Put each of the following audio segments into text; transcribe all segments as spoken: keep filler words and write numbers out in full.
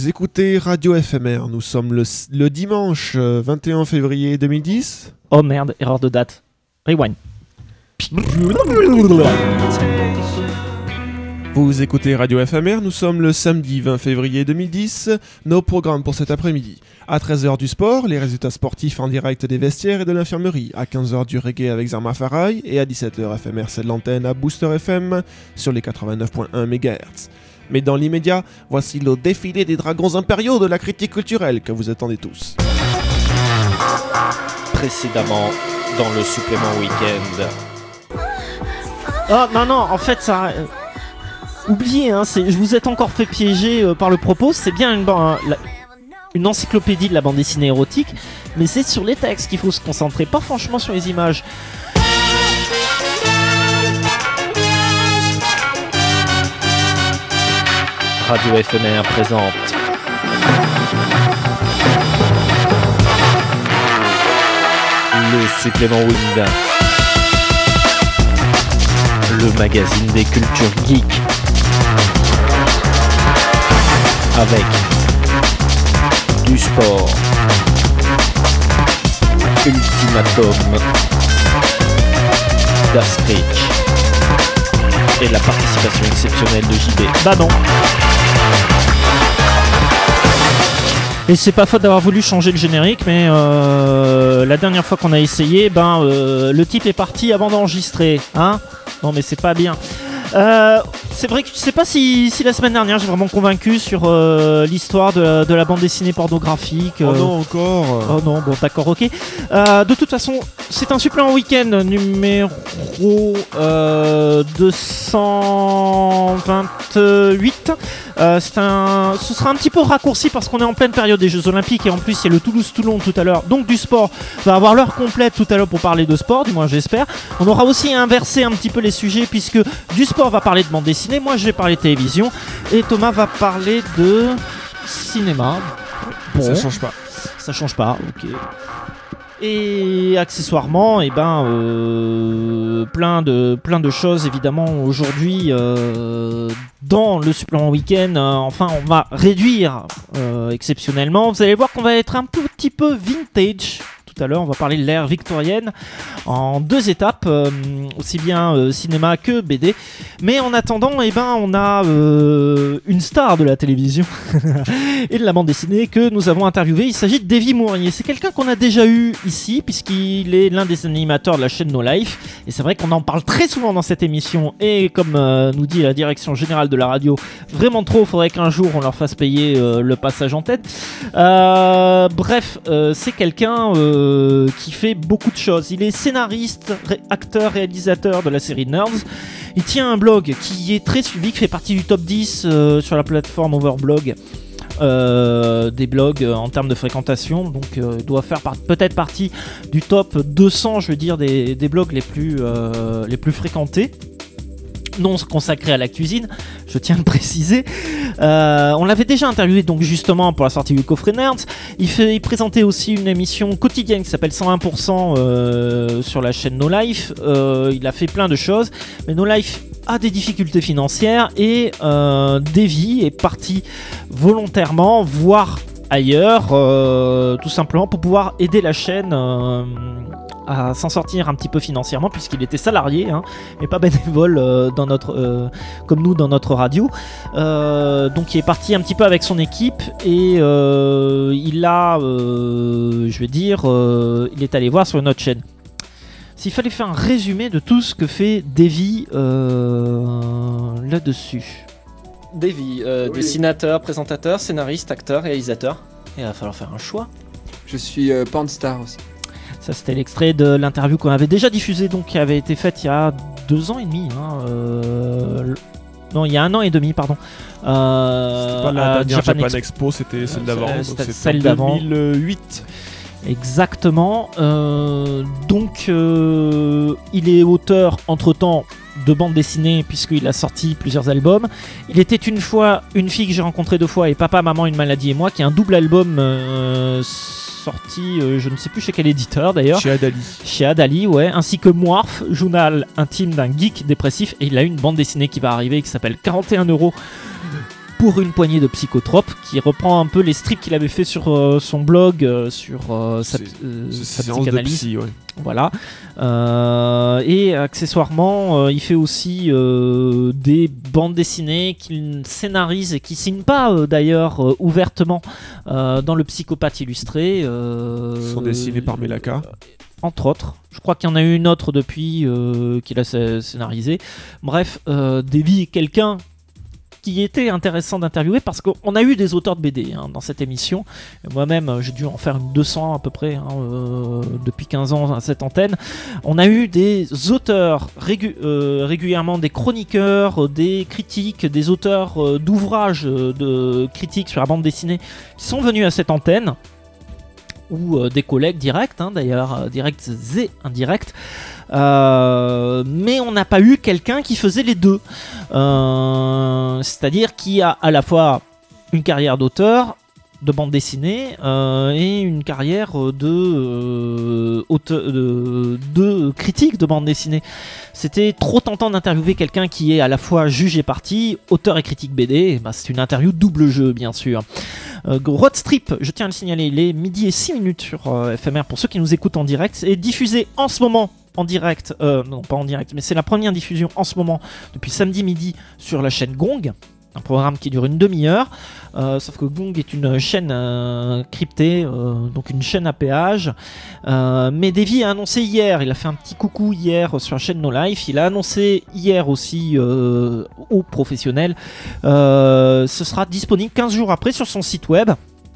Vous écoutez Radio F M R, nous sommes le, le dimanche vingt et un février deux mille dix. Oh merde, erreur de date. Rewind. Vous écoutez Radio F M R, nous sommes le samedi vingt février deux mille dix. Nos programmes pour cet après-midi. À treize heures du sport, les résultats sportifs en direct des vestiaires et de l'infirmerie. À quinze heures du reggae avec Zarma Farai. Et à dix-sept heures, F M R cède l'antenne à Booster F M sur les quatre-vingt-neuf virgule un mégahertz. Mais dans l'immédiat, voici le défilé des dragons impériaux de la critique culturelle que vous attendez tous. Précédemment, dans le supplément week-end. Oh non, non, en fait, ça... Euh, oubliez, hein, c'est, je vous êtes encore fait piéger euh, par le propos. C'est bien une, euh, la, une encyclopédie de la bande dessinée érotique, mais c'est sur les textes qu'il faut se concentrer, pas franchement sur les images. Radio F M R présente le supplément Wind, le magazine des cultures geeks, avec du sport, Ultimatum, d'Astrich et la participation exceptionnelle de J B. Bah non. Et c'est pas faute d'avoir voulu changer le générique, mais euh, la dernière fois qu'on a essayé, ben euh, le type est parti avant d'enregistrer, hein. Non mais c'est pas bien. Euh, c'est vrai que je sais pas si, si la semaine dernière j'ai vraiment convaincu sur euh, l'histoire de, de la bande dessinée pornographique. Euh... Oh non, encore. Oh non, bon d'accord, ok. Euh, de toute façon, c'est un supplément week-end numéro euh, deux cent vingt-huit. Euh, c'est un, ce sera un petit peu raccourci parce qu'on est en pleine période des Jeux Olympiques et en plus il y a le Toulouse-Toulon tout à l'heure, donc du sport. On va avoir l'heure complète tout à l'heure pour parler de sport, du moins j'espère. On aura aussi inversé un petit peu les sujets puisque du sport va parler de bande dessinée, moi je vais parler de télévision et Thomas va parler de cinéma. Bon, ça change pas. Ça change pas, ok. Et accessoirement, eh ben, euh, plein de plein de choses évidemment aujourd'hui euh, dans le supplément week-end. Euh, enfin, on va réduire euh, exceptionnellement. Vous allez voir qu'on va être un petit peu vintage. Tout à l'heure, on va parler de l'ère victorienne en deux étapes, euh, aussi bien euh, cinéma que B D. Mais en attendant, eh ben, on a euh, une star de la télévision et de la bande dessinée que nous avons interviewé. Il s'agit de Davy Mourier. C'est quelqu'un qu'on a déjà eu ici, puisqu'il est l'un des animateurs de la chaîne No Life. Et c'est vrai qu'on en parle très souvent dans cette émission. Et comme euh, nous dit la direction générale de la radio, vraiment trop, il faudrait qu'un jour on leur fasse payer euh, le passage en tête. Euh, bref, euh, c'est quelqu'un... Euh, qui fait beaucoup de choses. Il est scénariste, ré- acteur, réalisateur de la série Nerds. Il tient un blog qui est très suivi, qui fait partie du top dix euh, sur la plateforme Overblog. Euh, des blogs euh, en termes de fréquentation, donc euh, il doit faire par- peut-être partie du top deux cents, je veux dire, des, des blogs les plus, euh, les plus fréquentés. Non consacré à la cuisine, je tiens à le préciser. Euh, on l'avait déjà interviewé donc justement pour la sortie du coffret Nerds. Il, fait, il présentait aussi une émission quotidienne qui s'appelle cent un pour cent euh, sur la chaîne No Life. Euh, il a fait plein de choses, mais No Life a des difficultés financières et euh, Davy est parti volontairement voir ailleurs, euh, tout simplement pour pouvoir aider la chaîne euh, à s'en sortir un petit peu financièrement, puisqu'il était salarié, hein, mais pas bénévole euh, dans notre, euh, comme nous dans notre radio. Euh, donc il est parti un petit peu avec son équipe et euh, il a, euh, je vais dire, euh, il est allé voir sur notre chaîne. S'il fallait faire un résumé de tout ce que fait Davy euh, là-dessus. Davy, euh, oui. Dessinateur, présentateur, scénariste, acteur, réalisateur. Et il va falloir faire un choix. Je suis euh, Panstar aussi. Ça, c'était l'extrait de l'interview qu'on avait déjà diffusée, donc qui avait été faite il y a deux ans et demi. Hein, euh... Non, il y a un an et demi, pardon. Euh... C'était pas la dernière Japan, Japan Expo, Expo, c'était celle d'avant. Euh, c'était celle d'avant. deux mille huit. Exactement. Euh, donc, euh, il est auteur, entre-temps, de bande dessinée, puisqu'il a sorti plusieurs albums. Il était une fois une fille que j'ai rencontrée deux fois, et Papa, Maman, une maladie et moi, qui est un double album euh, sorti, euh, je ne sais plus chez quel éditeur d'ailleurs. Chez Adali. Chez Adali, ouais. Ainsi que Moirf, journal intime d'un geek dépressif. Et il a une bande dessinée qui va arriver, qui s'appelle quarante et un euros. pour une poignée de psychotropes, qui reprend un peu les strips qu'il avait fait sur euh, son blog, euh, sur euh, sa, euh, sa psychanalyse. Psy, ouais. Voilà. Euh, et accessoirement, euh, il fait aussi euh, des bandes dessinées qu'il scénarise et qui signe pas euh, d'ailleurs euh, ouvertement euh, dans le Psychopathe illustré. Euh, Sont dessinés par Melaka. Entre autres. Je crois qu'il y en a eu une autre depuis euh, qu'il a scénarisé. Bref, euh, Davy est quelqu'un qui était intéressant d'interviewer parce qu'on a eu des auteurs de B D hein, dans cette émission. Moi-même, j'ai dû en faire une deux cents à peu près hein, euh, depuis quinze ans à cette antenne. On a eu des auteurs régu- euh, régulièrement, des chroniqueurs, des critiques, des auteurs euh, d'ouvrages euh, de critiques sur la bande dessinée qui sont venus à cette antenne, ou euh, des collègues directs, hein, d'ailleurs, euh, directs et indirects. Euh, mais on n'a pas eu quelqu'un qui faisait les deux. Euh, c'est-à-dire qui a à la fois une carrière d'auteur de bande dessinée euh, et une carrière de, euh, auteur, de, de critique de bande dessinée. C'était trop tentant d'interviewer quelqu'un qui est à la fois juge et partie, auteur et critique B D. Et bah, c'est une interview double jeu, bien sûr. Euh, Road Strip, je tiens à le signaler, il est midi et six minutes sur euh, F M R pour ceux qui nous écoutent en direct. C'est diffusé en ce moment en direct, euh, non pas en direct, mais c'est la première diffusion en ce moment depuis samedi midi sur la chaîne Gong. Un programme qui dure une demi-heure, euh, sauf que Gong est une chaîne euh, cryptée, euh, donc une chaîne à péage. Euh, mais Davy a annoncé hier, il a fait un petit coucou hier sur la chaîne No Life, il a annoncé hier aussi euh, aux professionnels, euh, ce sera disponible quinze jours après sur son site web,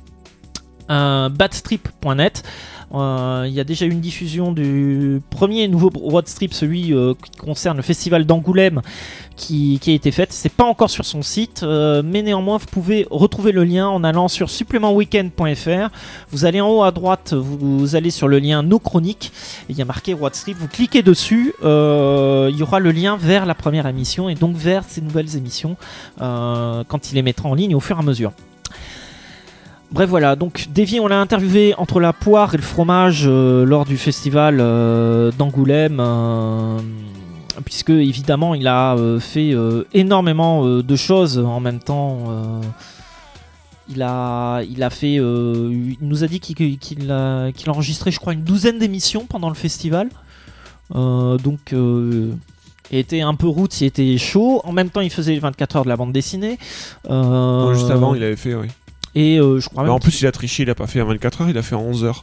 euh, badstrip point net. Il euh, y a déjà eu une diffusion du premier nouveau road strip, celui euh, qui concerne le festival d'Angoulême, qui, qui a été faite. C'est pas encore sur son site, euh, mais néanmoins vous pouvez retrouver le lien en allant sur supplément weekend point f r. Vous allez en haut à droite, vous, vous allez sur le lien Nos Chroniques, et il y a marqué road strip. Vous cliquez dessus, euh, il y aura le lien vers la première émission et donc vers ces nouvelles émissions euh, quand il les mettra en ligne au fur et à mesure. Bref, voilà, donc Davy, on l'a interviewé entre la poire et le fromage euh, lors du festival euh, d'Angoulême, euh, puisque évidemment il a euh, fait euh, énormément euh, de choses en même temps. Euh, il, a, il a fait, euh, il nous a dit qu'il, qu'il, a, qu'il a enregistré, je crois, une douzaine d'émissions pendant le festival. Euh, donc. Euh, Il était un peu roots, il était chaud. En même temps, il faisait les vingt-quatre heures de la bande dessinée. Euh, non, juste avant, il avait fait, oui. Et euh, je crois même en plus, il a triché, il a pas fait en vingt-quatre heures, il a fait en onze heures.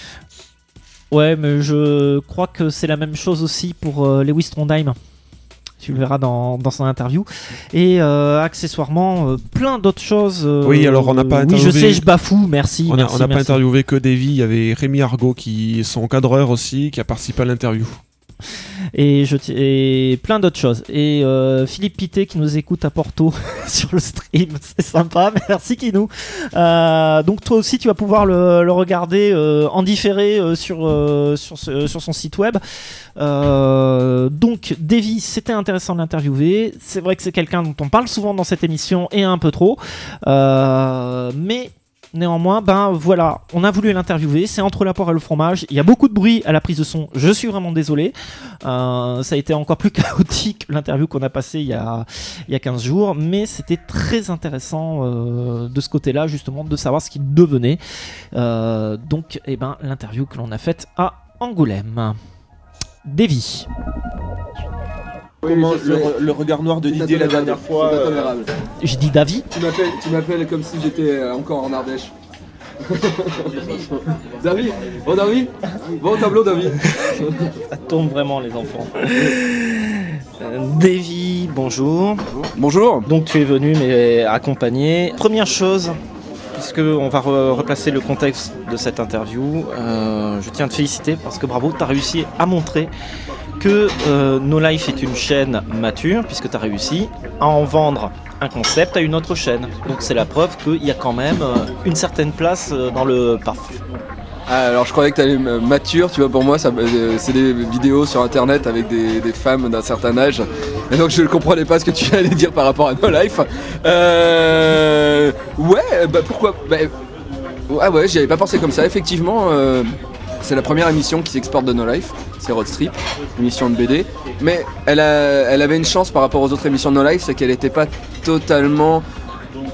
Ouais, mais je crois que c'est la même chose aussi pour euh, Lewis Trondheim. Tu le verras dans, dans son interview. Et euh, accessoirement, euh, plein d'autres choses. Euh, oui, alors on n'a pas interviewé. Oui, je sais, je bafoue, merci. On n'a pas interviewé que Davy, il y avait Rémi Argot, qui est son cadreur aussi, qui a participé à l'interview. Et, je t- et plein d'autres choses. Et euh, Philippe Pité qui nous écoute à Porto sur le stream, c'est sympa, merci Kinou. Euh, donc toi aussi tu vas pouvoir le, le regarder euh, en différé euh, sur, euh, sur, ce, sur son site web. Euh, donc Davy, c'était intéressant de l'interviewer. C'est vrai que c'est quelqu'un dont on parle souvent dans cette émission et un peu trop. Euh, mais néanmoins, ben voilà, on a voulu l'interviewer, c'est entre la poire et le fromage, il y a beaucoup de bruit à la prise de son, je suis vraiment désolé, euh, ça a été encore plus chaotique l'interview qu'on a passée il y a, il y a quinze jours, mais c'était très intéressant euh, de ce côté-là justement, de savoir ce qu'il devenait, euh, donc eh ben, l'interview que l'on a faite à Angoulême. Davy. Comment le, le regard noir de Didier la dernière fois euh... J'ai dit Davy. Tu m'appelles, tu m'appelles comme si j'étais encore en Ardèche. Davy. Bon Davy. Bon tableau Davy. Ça tombe vraiment les enfants. Euh, Davy, bonjour. Bonjour. Donc tu es venu mais accompagné. Première chose, puisque on va re- replacer le contexte de cette interview, euh, je tiens à te féliciter parce que bravo, tu as réussi à montrer que euh, No Life est une chaîne mature, puisque tu as réussi à en vendre un concept à une autre chaîne. Donc c'est la preuve qu'il y a quand même euh, une certaine place euh, dans le P A F. Ah, alors je croyais que tu allais mature, tu vois, pour moi ça, euh, c'est des vidéos sur internet avec des, des femmes d'un certain âge. Et donc je ne comprenais pas ce que tu allais dire par rapport à No Life. Euh, ouais, bah pourquoi bah, ah ouais, j'y avais pas pensé comme ça, effectivement. Euh, c'est la première émission qui s'exporte de No Life, c'est Road Strip, émission de B D. Mais elle, a, elle avait une chance par rapport aux autres émissions de No Life, c'est qu'elle n'était pas totalement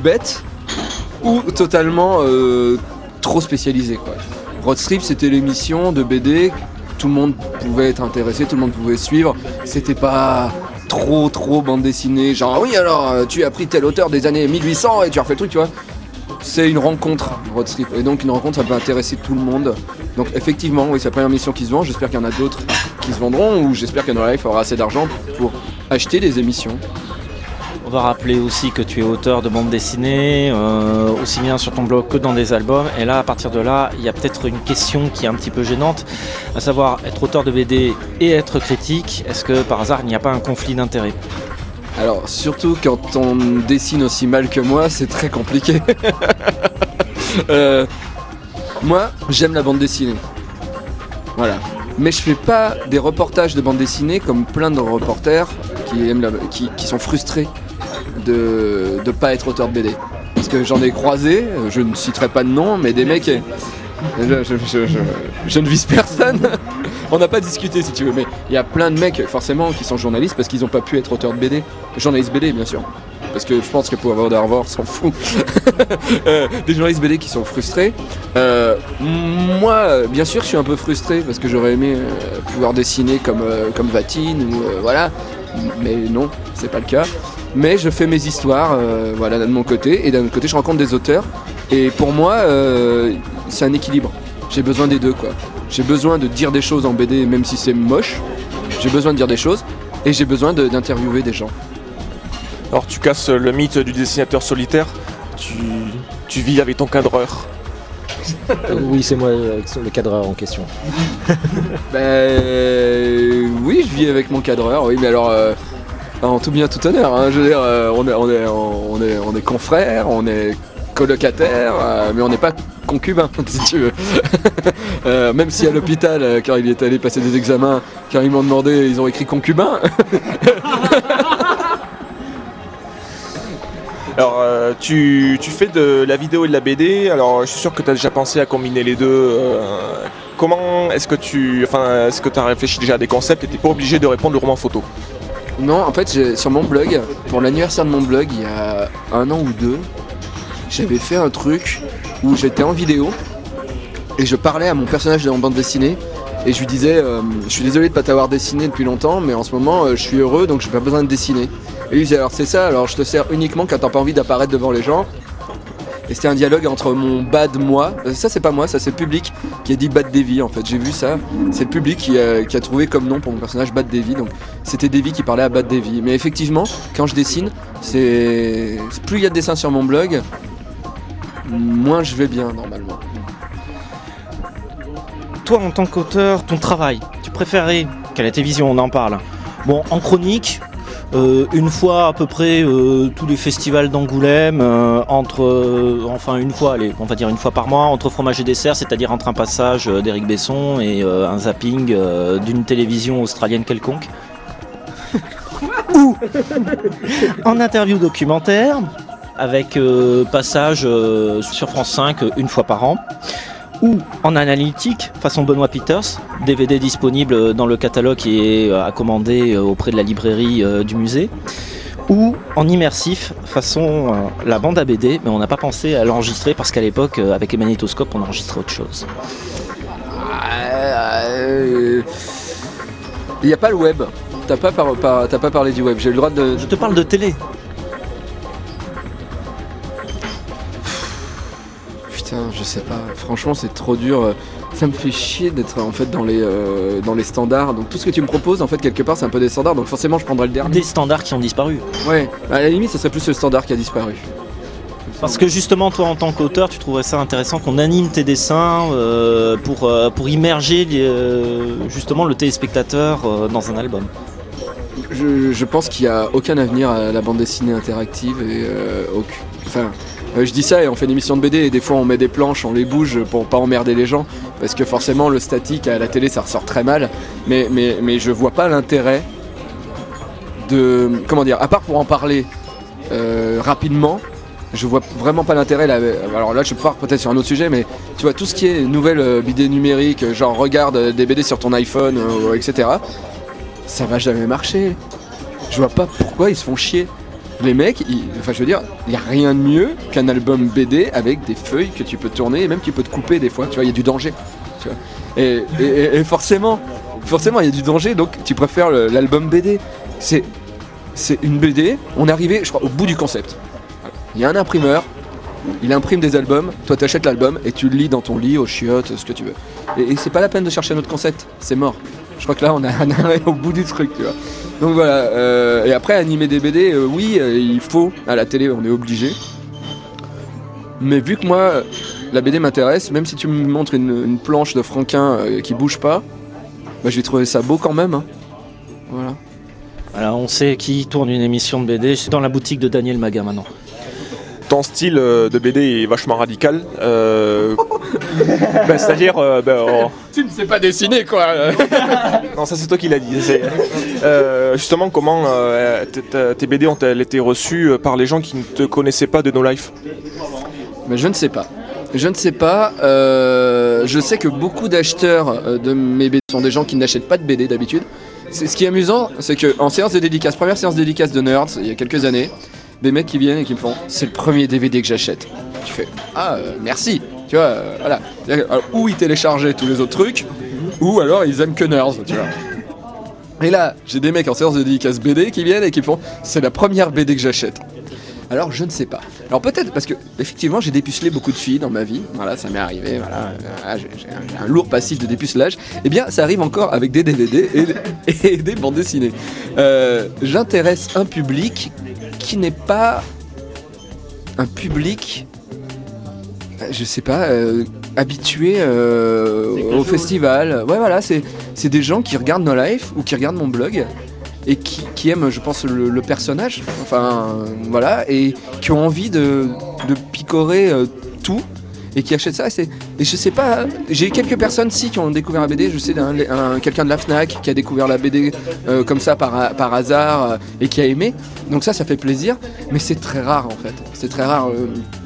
bête ou totalement euh, trop spécialisé, quoi. Road Strip, c'était l'émission de B D, tout le monde pouvait être intéressé, tout le monde pouvait suivre. C'était pas trop trop bande dessinée, genre oui alors tu as pris tel auteur des années mille huit cents et tu as refait le truc, tu vois. C'est une rencontre, Road Strip, et donc une rencontre ça peut intéresser tout le monde. Donc effectivement, oui, c'est la première mission qui se vend, j'espère qu'il y en a d'autres qui se vendront, ou j'espère que No Life aura assez d'argent pour acheter des émissions. On va rappeler aussi que tu es auteur de bande dessinée, euh, aussi bien sur ton blog que dans des albums. Et là, à partir de là, il y a peut-être une question qui est un petit peu gênante, à savoir être auteur de B D et être critique. Est-ce que par hasard, il n'y a pas un conflit d'intérêts ? Alors, surtout quand on dessine aussi mal que moi, c'est très compliqué. euh, moi, j'aime la bande dessinée. Voilà. Mais je fais pas des reportages de bande dessinée comme plein de reporters qui, aiment la, qui, qui sont frustrés de ne pas être auteur de B D. Parce que j'en ai croisé, je ne citerai pas de nom, mais des mecs... Je, je, je, je, je ne vise personne. On n'a pas discuté si tu veux, mais il y a plein de mecs forcément qui sont journalistes parce qu'ils n'ont pas pu être auteurs de B D. Journalistes B D bien sûr. Parce que je pense que pour avoir d'argent, s'en fout. euh, des journalistes B D qui sont frustrés. Euh, moi, bien sûr, je suis un peu frustré parce que j'aurais aimé euh, pouvoir dessiner comme, euh, comme Vatine ou euh, voilà. Mais non, c'est pas le cas. Mais je fais mes histoires, euh, voilà, de mon côté, et d'un autre côté, je rencontre des auteurs. Et pour moi, euh, c'est un équilibre. J'ai besoin des deux, quoi. J'ai besoin de dire des choses en B D, même si c'est moche. J'ai besoin de dire des choses, et j'ai besoin de, d'interviewer des gens. Alors tu casses le mythe du dessinateur solitaire, tu, tu vis avec ton cadreur. Euh, oui, c'est moi euh, le cadreur en question. Ben oui, je vis avec mon cadreur, oui, mais alors euh, en tout bien tout honneur, hein, je veux dire, euh, on est on est on est on est confrères, on est colocataires, euh, mais on n'est pas concubins, si tu veux. euh, même si à l'hôpital, euh, quand il est allé passer des examens, quand ils m'ont demandé, ils ont écrit concubin. Alors euh, tu, tu fais de la vidéo et de la B D, alors je suis sûr que tu as déjà pensé à combiner les deux. Euh, comment est-ce que tu enfin, est-ce que tu as réfléchi déjà à des concepts et tu n'es pas obligé de répondre le roman photo ? Non, en fait, j'ai, sur mon blog, pour l'anniversaire de mon blog, il y a un an ou deux, j'avais fait un truc où j'étais en vidéo et je parlais à mon personnage de mon bande dessinée et je lui disais euh, je suis désolé de ne pas t'avoir dessiné depuis longtemps, mais en ce moment euh, je suis heureux donc j'ai pas besoin de dessiner. Et lui disait alors c'est ça, alors je te sers uniquement quand t'as pas envie d'apparaître devant les gens. Et c'était un dialogue entre mon bad moi, ça c'est pas moi, ça c'est le public qui a dit Bad Davy en fait, j'ai vu ça, c'est le public qui a, qui a trouvé comme nom pour mon personnage Bad Davy, donc c'était Davy qui parlait à Bad Davy. Mais effectivement, quand je dessine, c'est plus il y a de dessins sur mon blog, moins je vais bien normalement. Toi en tant qu'auteur, ton travail, tu préférais qu'à la télévision on en parle. Bon, en chronique, Euh, une fois à peu près euh, tous les festivals d'Angoulême, euh, entre, euh, enfin une fois, allez, on va dire une fois par mois, entre fromage et dessert, c'est-à-dire entre un passage euh, d'Éric Besson et euh, un zapping euh, d'une télévision australienne quelconque. Ou en interview documentaire, avec euh, passage euh, sur France cinq euh, une fois par an. Ou en analytique, façon Benoît Peters, D V D disponible dans le catalogue qui est à commander auprès de la librairie du musée. Ou en immersif, façon la bande à B D, mais on n'a pas pensé à l'enregistrer parce qu'à l'époque, avec les magnétoscopes, on enregistrait autre chose. Il n'y a pas le web, t'as pas, par, par, t'as pas parlé du web, j'ai le droit de... Je te parle de télé. Je sais pas, franchement c'est trop dur, ça me fait chier d'être en fait dans les, euh, dans les standards, donc tout ce que tu me proposes en fait quelque part c'est un peu des standards, donc forcément je prendrai le dernier. Des standards qui ont disparu. Ouais, à la limite ça serait plus le standard qui a disparu. Parce que justement toi en tant qu'auteur tu trouverais ça intéressant qu'on anime tes dessins euh, pour, euh, pour immerger euh, justement le téléspectateur euh, dans un album. Je, je pense qu'il n'y a aucun avenir à la bande dessinée interactive et euh, aucun... Enfin... Euh, je dis ça et on fait une émission de B D et des fois on met des planches, on les bouge pour pas emmerder les gens parce que forcément le statique à la télé ça ressort très mal, mais, mais, mais je vois pas l'intérêt de... Comment dire, à part pour en parler euh, rapidement, je vois vraiment pas l'intérêt là. Alors là je pars peut-être sur un autre sujet, mais tu vois tout ce qui est nouvelle euh, B D numérique, genre regarde des B D sur ton iPhone, euh, et cetera. Ça va jamais marcher. Je vois pas pourquoi ils se font chier. Les mecs, ils, enfin je veux dire, il n'y a rien de mieux qu'un album B D avec des feuilles que tu peux tourner et même tu peux te couper des fois, tu vois, il y a du danger. Tu vois. Et, et, et forcément, forcément il y a du danger, donc tu préfères le, l'album B D. C'est, c'est une B D, on est arrivé, je crois, au bout du concept. Il y a un imprimeur, il imprime des albums, toi t'achètes l'album et tu le lis dans ton lit, au chiottes, ce que tu veux. Et, et c'est pas la peine de chercher un autre concept, c'est mort. Je crois que là on est arrivé au bout du truc, tu vois. Donc voilà, euh, et après animer des B D, euh, oui, euh, il faut, à la télé on est obligé. Mais vu que moi, la B D m'intéresse, même si tu me montres une, une planche de Franquin euh, qui bouge pas, bah, je vais trouver ça beau quand même. Hein. Voilà. Alors on sait qui tourne une émission de B D dans la boutique de Daniel Maga maintenant. Ton style euh, de B D est vachement radical. Euh... ben, c'est-à-dire... Euh, ben, oh... Tu ne sais pas dessiner quoi. Non, ça c'est toi qui l'as dit. C'est... Euh, justement, comment euh, t- t- tes B D ont-elles été reçues par les gens qui ne te connaissaient pas de No Life ? Mais je ne sais pas. Je ne sais pas. Euh, je sais que beaucoup d'acheteurs de mes B D sont des gens qui n'achètent pas de B D d'habitude. C'est, ce qui est amusant, c'est qu'en séance de dédicace, première séance de dédicace de Nerds, il y a quelques années, des mecs qui viennent et qui me font « c'est le premier D V D que j'achète ». Tu fais « ah, euh, merci ». Tu vois, euh, voilà. Alors, ou ils téléchargeaient tous les autres trucs, ou alors ils aiment que Nerds, tu vois. Et là, j'ai des mecs en séance de dédicace B D qui viennent et qui me font « c'est la première B D que j'achète ». Alors je ne sais pas. Alors peut-être parce que effectivement j'ai dépucelé beaucoup de filles dans ma vie. Voilà, ça m'est arrivé. Voilà, voilà j'ai, j'ai, un, j'ai un lourd passif de dépucelage. Eh bien, ça arrive encore avec des D V D et, et des bandes dessinées. Euh, j'intéresse un public qui n'est pas un public, je sais pas, euh, habitué euh, au festival. Ouais, voilà, c'est c'est des gens qui regardent No Life ou qui regardent mon blog. Et qui, qui aiment, je pense, le, le personnage, enfin, euh, voilà, et qui ont envie de, de picorer euh, tout, et qui achètent ça. Et, c'est, et je sais pas, j'ai quelques personnes, si, qui ont découvert la B D. Je sais d'un un, quelqu'un de la Fnac qui a découvert la B D euh, comme ça par, par hasard euh, et qui a aimé. Donc ça, ça fait plaisir, mais c'est très rare en fait. C'est très rare. Euh,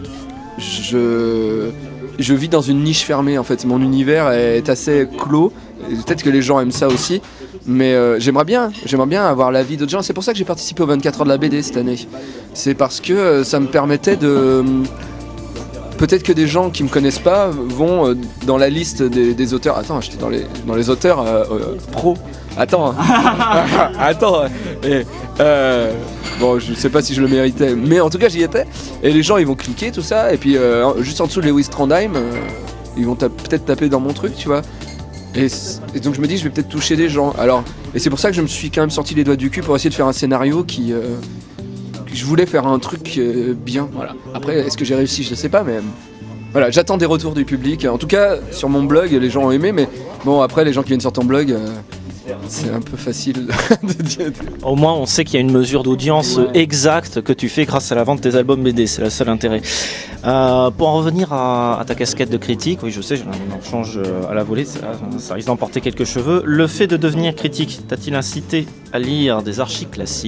je, je vis dans une niche fermée en fait. Mon univers est assez clos. Peut-être que les gens aiment ça aussi. Mais euh, j'aimerais bien, j'aimerais bien avoir l'avis d'autres gens. C'est pour ça que j'ai participé aux vingt-quatre heures de la B D cette année. C'est parce que euh, ça me permettait de... Euh, peut-être que des gens qui me connaissent pas vont euh, dans la liste des, des auteurs... Attends, j'étais dans les, dans les auteurs euh, euh, pro. Attends, attends. Et, euh, bon, je sais pas si je le méritais, mais en tout cas j'y étais. Et les gens ils vont cliquer tout ça, et puis euh, juste en dessous de Lewis Trondheim, euh, ils vont ta- peut-être taper dans mon truc, tu vois. Et, et donc je me dis je vais peut-être toucher des gens. Alors, et c'est pour ça que je me suis quand même sorti les doigts du cul pour essayer de faire un scénario qui... Euh, que je voulais faire un truc euh, bien, voilà. Après, est-ce que j'ai réussi, je ne sais pas, mais... Voilà, j'attends des retours du public. En tout cas, sur mon blog, les gens ont aimé, mais bon, après, les gens qui viennent sur ton blog... Euh, c'est un peu facile de dire. Au moins, on sait qu'il y a une mesure d'audience ouais. exacte que tu fais grâce à la vente de tes albums B D. C'est le seul intérêt. Euh, pour en revenir à, à ta casquette de critique, oui, je sais, on change à la volée, ça, ça risque d'emporter quelques cheveux. Le fait de devenir critique, t'a-t-il incité à lire des archives classiques ?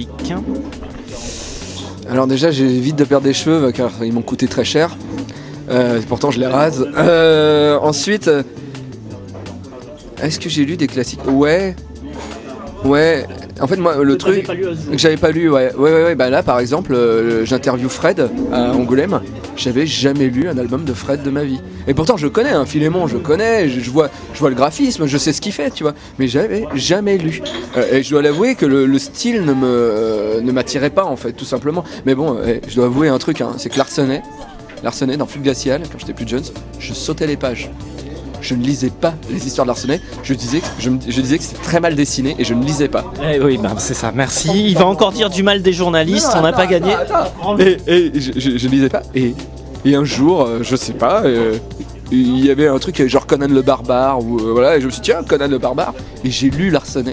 Alors déjà, j'évite de perdre des cheveux car ils m'ont coûté très cher. Euh, pourtant, je les rase. Euh, ensuite, est-ce que j'ai lu des classiques ? Ouais. Ouais, en fait moi le que truc pas que j'avais pas lu, ouais, ouais, ouais, ouais, bah là par exemple, euh, j'interviewe Fred à Angoulême, j'avais jamais lu un album de Fred de ma vie. Et pourtant je connais, hein, Philémon, je connais, je, je vois, je vois le graphisme, je sais ce qu'il fait, tu vois, mais j'avais jamais lu. Euh, et je dois l'avouer que le, le style ne me euh, ne m'attirait pas en fait, tout simplement. Mais bon, euh, je dois avouer un truc, hein, c'est que Larsenet, Larsenet dans Flux Glacial, quand j'étais plus jeune, je sautais les pages. Je ne lisais pas les histoires de Larsenet, je disais, que, je, je disais que c'était très mal dessiné et je ne lisais pas. Eh oui, bah c'est ça, merci. Il va encore dire du mal des journalistes, non, non, on n'a pas gagné. Attends, attends. Et, et je, je, je ne lisais pas. Et, et un jour, euh, je sais pas, euh, il y avait un truc genre Conan le Barbare, ou, euh, voilà, et je me suis dit, tiens, Conan le Barbare. Et j'ai lu Larsenet.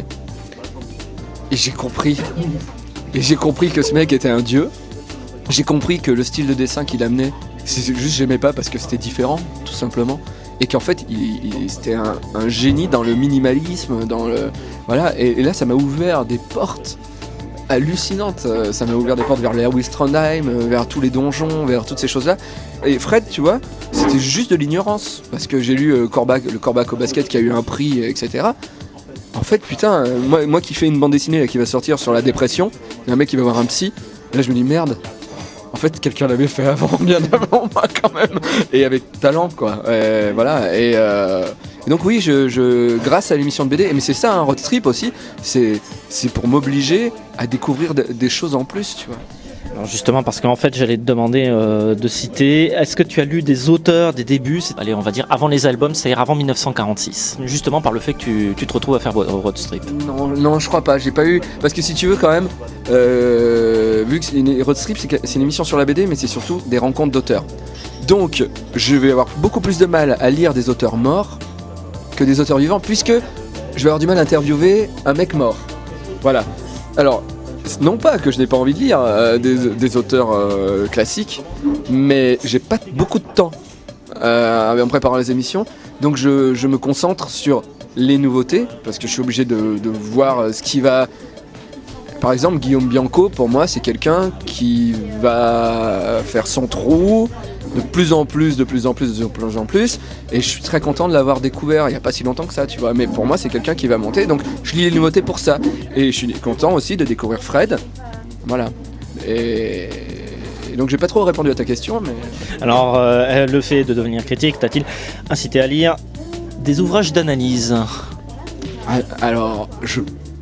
Et j'ai compris. Et j'ai compris que ce mec était un dieu. J'ai compris que le style de dessin qu'il amenait, c'est juste j'aimais pas parce que c'était différent, tout simplement. Et qu'en fait, il, il, c'était un, un génie dans le minimalisme, dans le... Voilà, et, et là, ça m'a ouvert des portes hallucinantes. Ça m'a ouvert des portes vers Lewis Trondheim, vers tous les donjons, vers toutes ces choses-là. Et Fred, tu vois, c'était juste de l'ignorance. Parce que j'ai lu euh, Corbac, le Corbac au basket qui a eu un prix, et cetera. En fait, putain, euh, moi, moi qui fais une bande dessinée là, qui va sortir sur la dépression, il y a un mec qui va voir un psy, Et là je me dis merde, en fait quelqu'un l'avait fait avant, bien avant moi quand même, et avec talent quoi. Et voilà. Et, euh, et donc oui, je, je, grâce à l'émission de B D, mais c'est ça un road trip aussi, c'est, c'est pour m'obliger à découvrir de, des choses en plus, tu vois. Alors justement, parce qu'en fait, j'allais te demander euh, de citer, est-ce que tu as lu des auteurs des débuts, c'est, allez, on va dire avant les albums, c'est-à-dire avant dix-neuf cent quarante-six, justement par le fait que tu, tu te retrouves à faire road strip? Non, non, je crois pas, j'ai pas eu, parce que si tu veux quand même, euh, vu que c'est une road strip, c'est, c'est une émission sur la B D, mais c'est surtout des rencontres d'auteurs. Donc, je vais avoir beaucoup plus de mal à lire des auteurs morts que des auteurs vivants, puisque je vais avoir du mal à interviewer un mec mort. Voilà. Alors, non pas que je n'ai pas envie de lire euh, des, des auteurs euh, classiques, mais j'ai pas beaucoup de temps euh, en préparant les émissions, donc je, je me concentre sur les nouveautés, parce que je suis obligé de, de voir ce qui va... Par exemple, Guillaume Bianco, pour moi, c'est quelqu'un qui va faire son trou de plus en plus, de plus en plus, de plus en plus, et je suis très content de l'avoir découvert il n'y a pas si longtemps que ça, tu vois, mais pour moi, c'est quelqu'un qui va monter, donc je lis les nouveautés pour ça, et je suis content aussi de découvrir Fred, voilà, et... Et donc j'ai pas trop répondu à ta question, mais... Alors, euh, le fait de devenir critique t'a-t-il incité à lire des ouvrages d'analyse? Alors, je...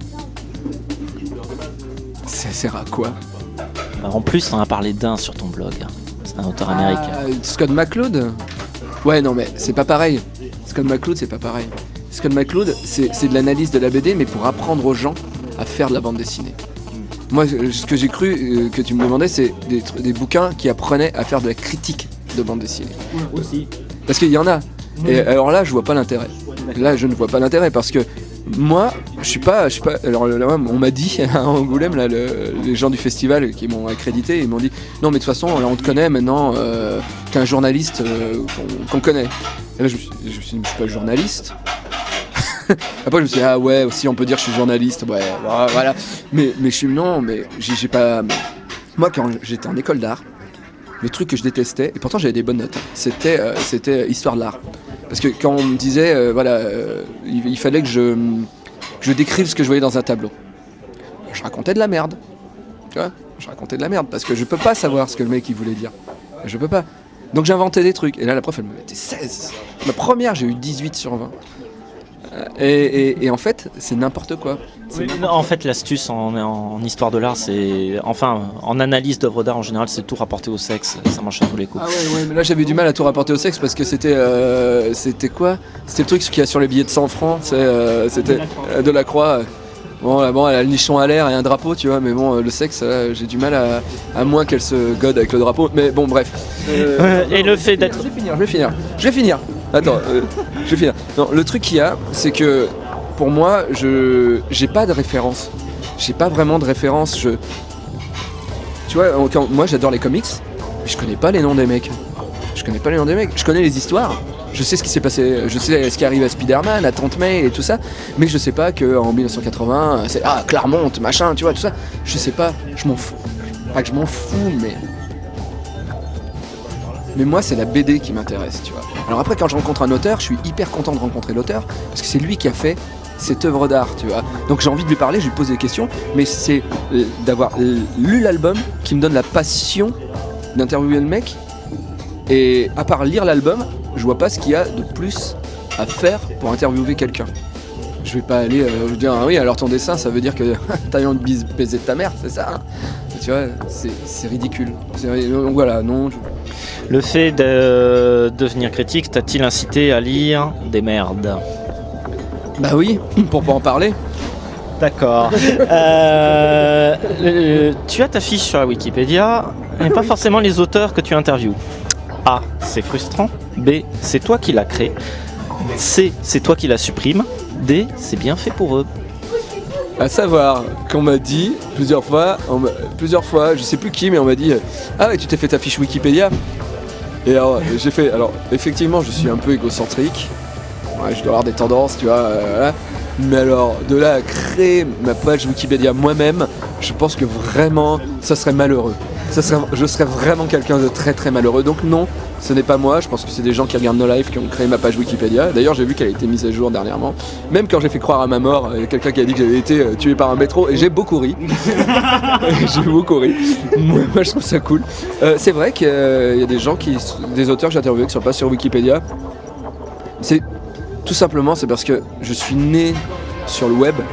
Ça sert à quoi? Bah, en plus, on a parlé d'un sur ton blog. C'est un auteur américain. Ah, Scott McCloud? Ouais, non, mais c'est pas pareil. Scott McCloud, c'est pas pareil. Scott McCloud, c'est, c'est de l'analyse de la B D, mais pour apprendre aux gens à faire de la bande dessinée. Moi, ce que j'ai cru euh, que tu me demandais, c'est des, des bouquins qui apprenaient à faire de la critique de bande dessinée. Ouais, aussi. Parce qu'il y en a. Et alors là, je vois pas l'intérêt. Là, je ne vois pas l'intérêt parce que moi, je suis pas, je suis pas. Alors là, on m'a dit à Angoulême, là, le, les gens du festival qui m'ont accrédité, ils m'ont dit non, mais de toute façon, là, on te connaît maintenant. Euh, t'es un journaliste euh, qu'on, qu'on connaît. Et là, je me suis, je me suis dit, je suis pas journaliste. Après, je me suis dit ah ouais, aussi, on peut dire que je suis journaliste. Ouais, voilà. Mais, mais je suis non, mais j'ai, j'ai pas. Mais... Moi, quand j'étais en école d'art, le truc que je détestais, et pourtant j'avais des bonnes notes, c'était, euh, c'était histoire de l'art. Parce que quand on me disait, euh, voilà, euh, il, il fallait que je, que je décrive ce que je voyais dans un tableau, je racontais de la merde. Tu vois, je racontais de la merde parce que je peux pas savoir ce que le mec il voulait dire. Je peux pas. Donc j'inventais des trucs. Et là, la prof, elle me mettait seize. Ma première, j'ai eu dix-huit sur vingt. Et, et, et en fait, c'est n'importe quoi. C'est Oui, n'importe en fait, l'astuce en, en histoire de l'art, c'est. Enfin, en analyse d'œuvres d'art en général, c'est tout rapporté au sexe. Ça marche à tous les coups. Ah ouais, ouais, mais là j'avais du mal à tout rapporter au sexe parce que c'était. Euh, c'était quoi? C'était le truc qu'il y a sur les billets de cent francs. C'est, euh, c'était euh, de la croix. Bon, là, bon, elle a le nichon à l'air et un drapeau, tu vois, mais bon, le sexe, là, j'ai du mal à. À moins qu'elle se gode avec le drapeau. Mais bon, bref. Euh, et le fait d'être. Je vais finir, je vais finir. Je vais finir. Attends, euh, je vais finir. Non, le truc qu'il y a, c'est que pour moi, je j'ai pas de référence. J'ai pas vraiment de référence. Je, tu vois, quand, moi j'adore les comics, mais je connais pas les noms des mecs. Je connais pas les noms des mecs. Je connais les histoires. Je sais ce qui s'est passé. Je sais ce qui arrive à Spider-Man, à Tante May et tout ça. Mais je sais pas qu'en dix-neuf cent quatre-vingts, c'est ah Claremont, machin, tu vois, tout ça. Je sais pas. Je m'en fous. Pas que je m'en fous, mais. Mais moi, c'est la B D qui m'intéresse, tu vois. Alors après, quand je rencontre un auteur, je suis hyper content de rencontrer l'auteur, parce que c'est lui qui a fait cette œuvre d'art, tu vois. Donc j'ai envie de lui parler, je lui pose des questions, mais c'est euh, d'avoir euh, lu l'album qui me donne la passion d'interviewer le mec. Et à part lire l'album, je vois pas ce qu'il y a de plus à faire pour interviewer quelqu'un. Je vais pas aller euh, dire, ah oui, alors ton dessin, ça veut dire que t'as envie de bise- baiser de ta mère, c'est ça, hein. Tu vois, c'est, c'est ridicule. C'est, donc voilà, non... Je... Le fait de devenir critique t'a-t-il incité à lire des merdes? Bah oui, pour pas en parler. D'accord. euh, euh, tu as ta fiche sur la Wikipédia, mais pas forcément les auteurs que tu interviews. A. C'est frustrant. B. C'est toi qui l'as créé. C. C'est toi qui la supprime. D. C'est bien fait pour eux. À savoir qu'on m'a dit plusieurs fois, on m'a, plusieurs fois, je sais plus qui, mais on m'a dit ah ouais, tu t'es fait ta fiche Wikipédia. Et alors j'ai fait, alors effectivement je suis un peu égocentrique, ouais, je dois avoir des tendances, tu vois, euh, voilà. Mais alors de là à créer ma page Wikipédia moi-même, je pense que vraiment ça serait malheureux. ça serait, je serais vraiment quelqu'un de très très malheureux. Donc non, ce n'est pas moi. Je pense que c'est des gens qui regardent nos lives qui ont créé ma page Wikipédia. D'ailleurs, j'ai vu qu'elle a été mise à jour dernièrement. Même quand j'ai fait croire à ma mort, il y a quelqu'un qui a dit que j'avais été euh, tué par un métro et j'ai beaucoup ri. J'ai beaucoup ri. Moi, moi, je trouve ça cool. Euh, c'est vrai qu'il euh, y a des gens qui, des auteurs que j'ai interviewés qui sont pas sur Wikipédia. C'est tout simplement, c'est parce que je suis né sur le web.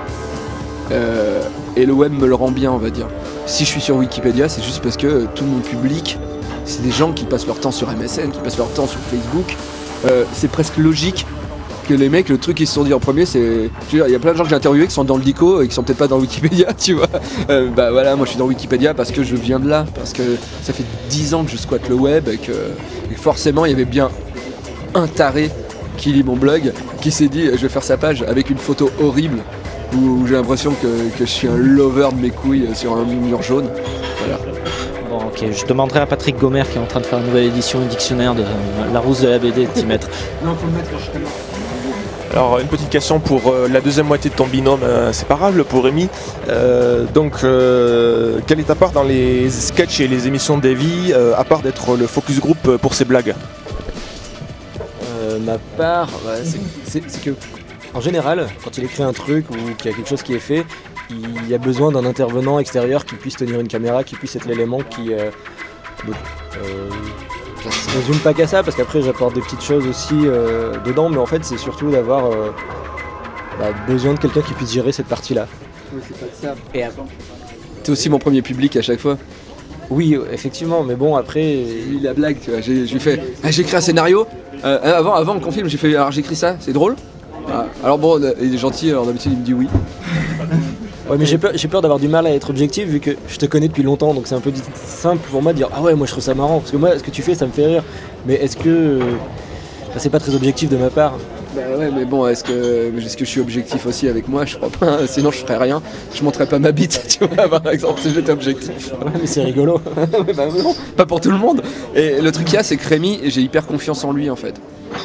Euh, et le web me le rend bien, on va dire. Si je suis sur Wikipédia, c'est juste parce que euh, tout mon public, c'est des gens qui passent leur temps sur M S N, qui passent leur temps sur Facebook. Euh, c'est presque logique que les mecs, le truc qu'ils se sont dit en premier, c'est... Il y a plein de gens que j'ai interviewés qui sont dans le dico et qui sont peut-être pas dans Wikipédia, tu vois. Euh, bah voilà, moi je suis dans Wikipédia parce que je viens de là, parce que ça fait dix ans que je squatte le web et que, et que forcément il y avait bien un taré qui lit mon blog, qui s'est dit je vais faire sa page avec une photo horrible où j'ai l'impression que, que je suis un lover de mes couilles sur un mur jaune. Voilà. Bon, ok, je demanderai à Patrick Gomer qui est en train de faire une nouvelle édition du dictionnaire de euh, Larousse de la B D de t'y mettre. Non, faut le mettre justement. Alors une petite question pour euh, la deuxième moitié de ton binôme euh, inséparable, pour Rémi. Euh, donc euh, quelle est ta part dans les sketchs et les émissions d'Evie, euh, à part d'être le focus group pour ses blagues? Euh, ma part, ouais, c'est, c'est, c'est que en général, quand il écrit un truc ou qu'il y a quelque chose qui est fait, il y a besoin d'un intervenant extérieur qui puisse tenir une caméra, qui puisse être l'élément qui... Euh, donc, euh, ça se résume pas qu'à ça, parce qu'après j'apporte des petites choses aussi euh, dedans, mais en fait c'est surtout d'avoir euh, bah, besoin de quelqu'un qui puisse gérer cette partie-là. Oui, c'est pas que ça. Et avant. T'es aussi mon premier public à chaque fois. Oui, effectivement, mais bon, après... Lui, la blague, tu vois, j'ai, je lui fais ah, j'écris un scénario, euh, avant, avant le confilme, j'ai fait alors j'écris ça, c'est drôle. Ah, alors bon, il est gentil, alors d'habitude il me dit oui. Ouais, mais j'ai peur, j'ai peur d'avoir du mal à être objectif vu que je te connais depuis longtemps, donc c'est un peu simple pour moi de dire ah ouais, moi je trouve ça marrant, parce que moi ce que tu fais ça me fait rire, mais est-ce que bah, c'est pas très objectif de ma part? Bah ouais, mais bon, est-ce que, est-ce que je suis objectif aussi avec moi? Je crois pas, sinon je ferais rien, je montrerais pas ma bite, tu vois, par exemple, si j'étais objectif. Ouais, mais c'est rigolo. Bah non, pas pour tout le monde. Et le truc qu'il y a, c'est que Rémi, j'ai hyper confiance en lui en fait.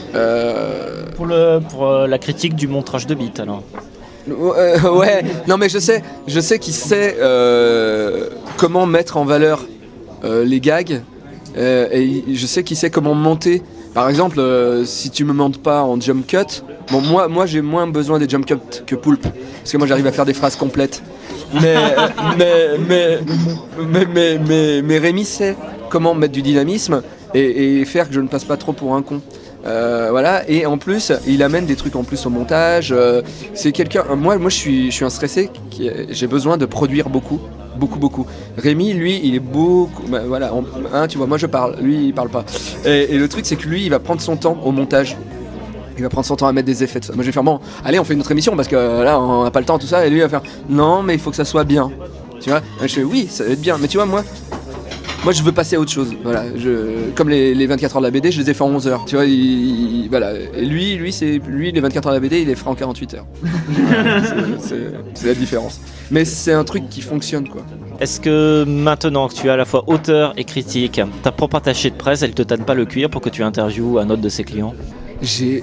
Euh... Pour, le, pour euh, la critique du montrage de bite alors. Euh, ouais, non mais je sais, je sais qu'il sait euh, comment mettre en valeur euh, les gags euh, et je sais qu'il sait comment monter. Par exemple, euh, si tu me montes pas en jump cut, bon moi, moi j'ai moins besoin des jump cuts que Poulpe, parce que moi j'arrive à faire des phrases complètes. Mais mais mais mais mais mais, mais Rémi sait comment mettre du dynamisme et, et faire que je ne passe pas trop pour un con. Euh, voilà, et en plus il amène des trucs en plus au montage. Euh, c'est quelqu'un, moi moi je suis je suis un stressé qui, j'ai besoin de produire beaucoup beaucoup beaucoup. Rémi lui il est beaucoup bah, voilà on, hein, tu vois, moi je parle, lui il parle pas, et, et le truc c'est que lui il va prendre son temps au montage. Il va prendre son temps à mettre des effets. Moi je vais faire bon, allez on fait une autre émission parce que là on n'a pas le temps tout ça, et lui il va faire non mais il faut que ça soit bien, tu vois. Et je fais oui ça va être bien, mais tu vois moi Moi je veux passer à autre chose, voilà. Je, comme les, les vingt-quatre heures de la B D, je les ai fait en onze heures, tu vois, il, il, voilà. Et lui, lui, c'est, lui, les vingt-quatre heures de la B D, il les fera en quarante-huit heures. Voilà, c'est, c'est, c'est la différence. Mais c'est un truc qui fonctionne, quoi. Est-ce que maintenant que tu es à la fois auteur et critique, ta propre attachée de presse, elle te tanne pas le cuir pour que tu interviewes un autre de ses clients? J'ai,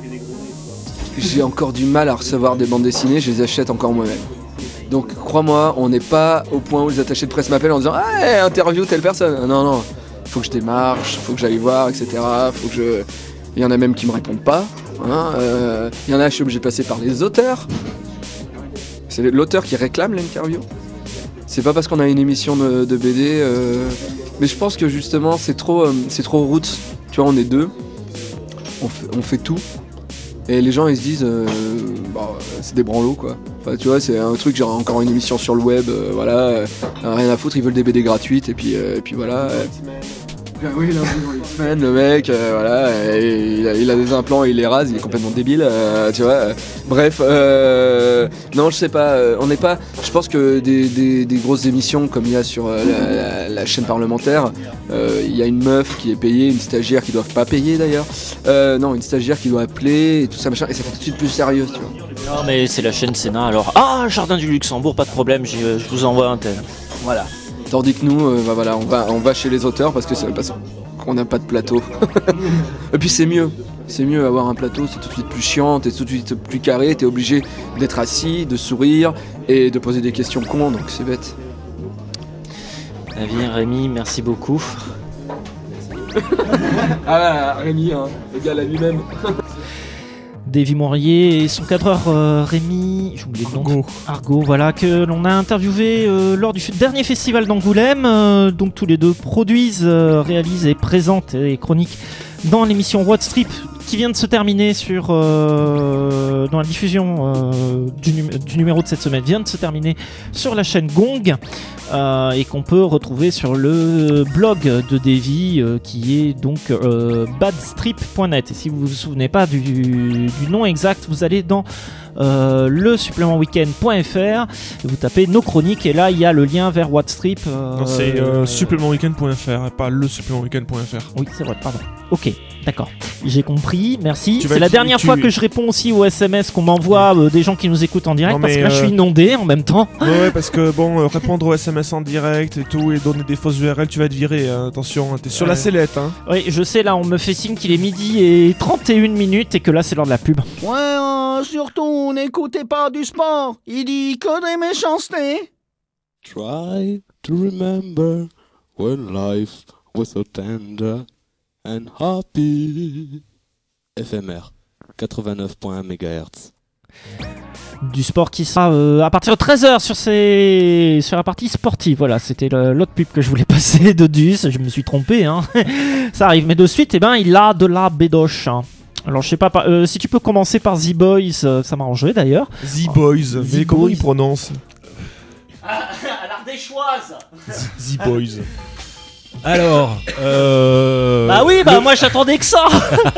j'ai encore du mal à recevoir des bandes dessinées, je les achète encore moi-même. Donc crois-moi, on n'est pas au point où les attachés de presse m'appellent en disant « Ah, interview telle personne !» Non, non, il faut que je démarche, il faut que j'aille voir, et cetera. Faut que je... Il y en a même qui me répondent pas. Hein, euh... Il y en a, je suis obligé de passer par les auteurs. C'est l'auteur qui réclame l'interview. C'est pas parce qu'on a une émission de, de B D. Euh... Mais je pense que justement, c'est trop, euh, c'est trop roots. Tu vois, on est deux. On fait, on fait tout. Et les gens ils se disent euh, bah, c'est des branlos quoi. Enfin tu vois, c'est un truc genre encore une émission sur le web, euh, voilà, euh, rien à foutre, ils veulent des B D gratuites et puis, euh, et puis voilà. Euh. Oui, il a un X-Men, le mec, euh, voilà, et il, a, il a des implants, il les rase, il est complètement débile, euh, tu vois. Euh, bref, euh, non, je sais pas, euh, on n'est pas. Je pense que des, des, des grosses émissions comme il y a sur euh, la, la, la chaîne parlementaire, euh, il y a une meuf qui est payée, une stagiaire qui doit pas payer d'ailleurs. Euh, non, une stagiaire qui doit appeler et tout ça machin, et ça fait tout de suite plus sérieux, tu vois. Non, mais c'est la chaîne Sénat alors. Ah, Jardin du Luxembourg, pas de problème, je vous envoie un tel. Voilà. Tandis que nous, euh, bah voilà, on va, on va chez les auteurs parce que c'est parce qu'on n'a pas de plateau. Et puis c'est mieux, c'est mieux avoir un plateau, c'est tout de suite plus chiant, t'es tout de suite plus carré, t'es obligé d'être assis, de sourire et de poser des questions cons, donc c'est bête. avis, Rémi, merci beaucoup. Ah, Rémi, hein, le gars là lui-même. Davy Moirier et son cadreur euh, Rémi, j'ai oublié le nom. Argo. Argo, voilà, que l'on a interviewé euh, lors du f- dernier festival d'Angoulême. Euh, donc tous les deux produisent, euh, réalisent et présentent et chroniquent dans l'émission What Strip qui vient de se terminer sur euh, dans la diffusion euh, du, num- du numéro de cette semaine vient de se terminer sur la chaîne Gong euh, et qu'on peut retrouver sur le blog de Davy euh, qui est donc euh, badstrip point net. Et si vous vous souvenez pas du, du nom exact, vous allez dans euh, le supplément weekend point f r, vous tapez nos chroniques et là il y a le lien vers What Strip. Euh, Non, c'est euh, supplément weekend point f r, pas le supplément weekend point f r. Oui, c'est vrai, pardon. Ok, d'accord. J'ai compris, merci. Tu vas C'est la être- dernière tu- fois que je réponds aussi aux S M S qu'on m'envoie euh, des gens qui nous écoutent en direct Non, parce mais, que là je euh, suis inondé en même temps. Ouais, ouais, parce que bon, euh, répondre aux S M S en direct et tout, et donner des fausses U R L, tu vas être viré. Hein. Attention, hein, t'es sur Ouais. la sellette. Hein. Oui, je sais, là on me fait signe qu'il est midi et trente et une minutes et que là c'est l'heure de la pub. Ouais, euh, surtout, n'écoutez pas du sport. Il dit que des méchancetés. Try to remember when life was so tender and happy. F M R quatre-vingt-neuf virgule un mégahertz. Du sport qui sera euh, à partir de treize heures sur, ces... sur la partie sportive. Voilà, c'était le- l'autre pub que je voulais passer de Dus. Je me suis trompé, hein. Ça arrive. Mais de suite, eh ben, il a de la bédoche. Hein. Alors, je sais pas, pas- euh, si tu peux commencer par The Boys, euh, ça m'arrangerait d'ailleurs. The Boys. The Mais comment Boys. ils prononcent À l'ardéchoise. The Boys. Alors, euh... Bah oui, bah le- moi j'attendais que ça.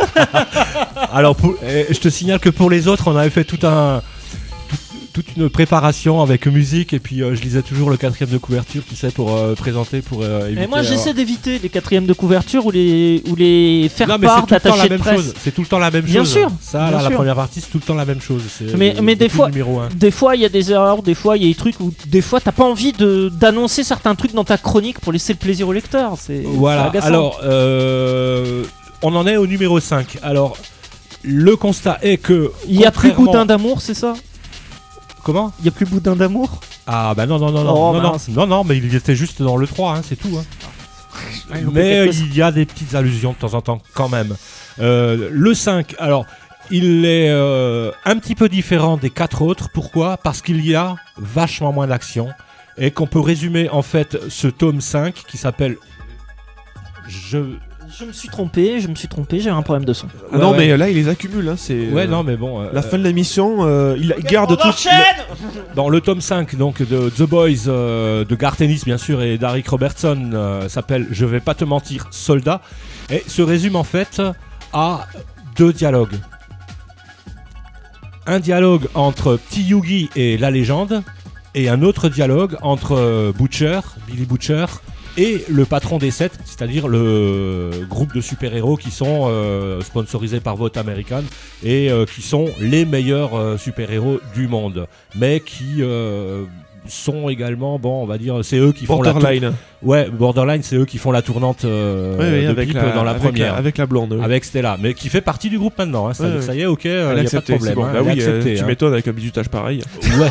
Alors, pour- eh, je te signale que pour les autres, on avait fait tout un, tout- toute une préparation avec musique et puis euh, je lisais toujours le quatrième de couverture, tu sais, pour euh, présenter, pour euh, éviter. Et moi euh, j'essaie d'éviter les quatrièmes de couverture ou les, ou les faire Non, mais part c'est tout le temps la d'attachés de même presse. chose. C'est tout le temps la même Bien chose. sûr, Ça, bien là, la sûr. première partie, c'est tout le temps la même chose. C'est, Mais- euh, mais des depuis fois- le numéro un. Des fois il y a des erreurs, des fois il y a des trucs où des fois t'as pas envie de, d'annoncer certains trucs dans ta chronique pour laisser le plaisir au lecteur. C'est, Voilà, c'est agaçant. alors euh, on en est au numéro cinq. Alors le constat est que il y a plus contrairement- boudin d'amour, c'est ça? Comment? Il y a plus boudin d'amour? Ah bah non non non non Oh, non, non mince. non non mais il était juste dans le trois, hein, c'est tout. Hein. Mais il y a des petites allusions de temps en temps quand même. Euh, le cinq, alors il est euh, un petit peu différent des quatre autres. Pourquoi? Parce qu'il y a vachement moins d'action et qu'on peut résumer en fait ce tome cinq qui s'appelle Je... Je me suis trompé, je me suis trompé, j'ai un problème de son. Ah Ouais, non, ouais. mais là, il les accumule. Hein, c'est, Ouais euh, non mais bon... euh, La fin de l'émission, euh, il, il garde tout. Dans le tome cinq donc, de The Boys euh, de Garth Ennis bien sûr et d'Aric Robertson euh, s'appelle Je vais pas te mentir soldat et se résume en fait à deux dialogues. Un dialogue entre Petit Yugi et la légende et un autre dialogue entre euh, Butcher, Billy Butcher et le patron des sept, c'est-à-dire le groupe de super-héros qui sont euh, sponsorisés par Vote American et euh, qui sont les meilleurs euh, super-héros du monde, mais qui euh, sont également, bon, on va dire, c'est eux qui font la Borderline. tour- ouais, Borderline, c'est eux qui font la tournante euh, Ouais, ouais, de avec Pip la, dans la avec première, la- avec la blonde. oui. avec Stella, mais qui fait partie du groupe maintenant. Hein, c'est-à-dire Ouais, que ça ouais. y est, ok, il Elle n'y a a pas de accepté, problème. c'est bon. hein, Bah elle a oui, euh, accepté, tu hein. m'étonnes avec un bizutage pareil. Ouais.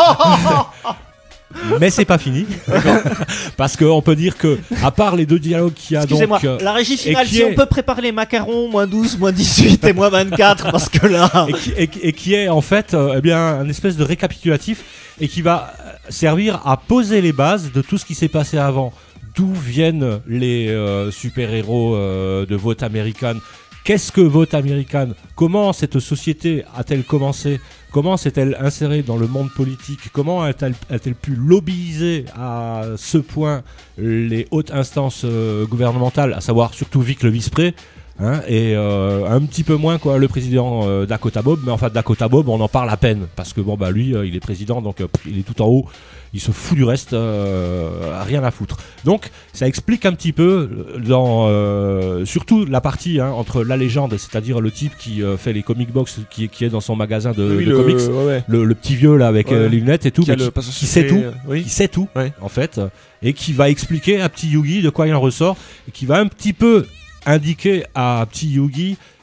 Mais c'est pas fini. Parce qu'on peut dire que, à part les deux dialogues qu'il y a Excusez-moi, donc. euh, la régie finale, qui si est- on peut préparer les macarons, moins douze, moins dix-huit et moins vingt-quatre, parce que là... et, qui, et qui- et qui est en fait euh, eh bien, un espèce de récapitulatif et qui va euh, servir à poser les bases de tout ce qui s'est passé avant. D'où viennent les euh, super-héros euh, de Vote American? Qu'est-ce que Vote American? Comment cette société a-t-elle commencé? Comment s'est-elle insérée dans le monde politique? Comment a-t-elle, a-t-elle pu lobbyiser à ce point les hautes instances euh, gouvernementales, à savoir surtout Vic le vice-pré, hein, et euh, un petit peu moins quoi le président euh, Dakota Bob, mais enfin Dakota Bob on en parle à peine parce que bon bah lui euh, il est président donc euh, pff, il est tout en haut, il se fout du reste, euh, rien à foutre. Donc ça explique un petit peu dans euh, surtout la partie hein, entre la légende, c'est-à-dire le type qui euh, fait les comic box qui, qui est dans son magasin de, Oui, de le- comics, ouais, ouais. le, le petit vieux là avec Ouais. euh, les lunettes et tout, Qui a mais le qui, passage qui sait secret, tout, euh, oui. qui sait tout Ouais. en fait, et qui va expliquer à Petit Yugi de quoi il en ressort, et qui va un petit peu indiquer à Petit Yugi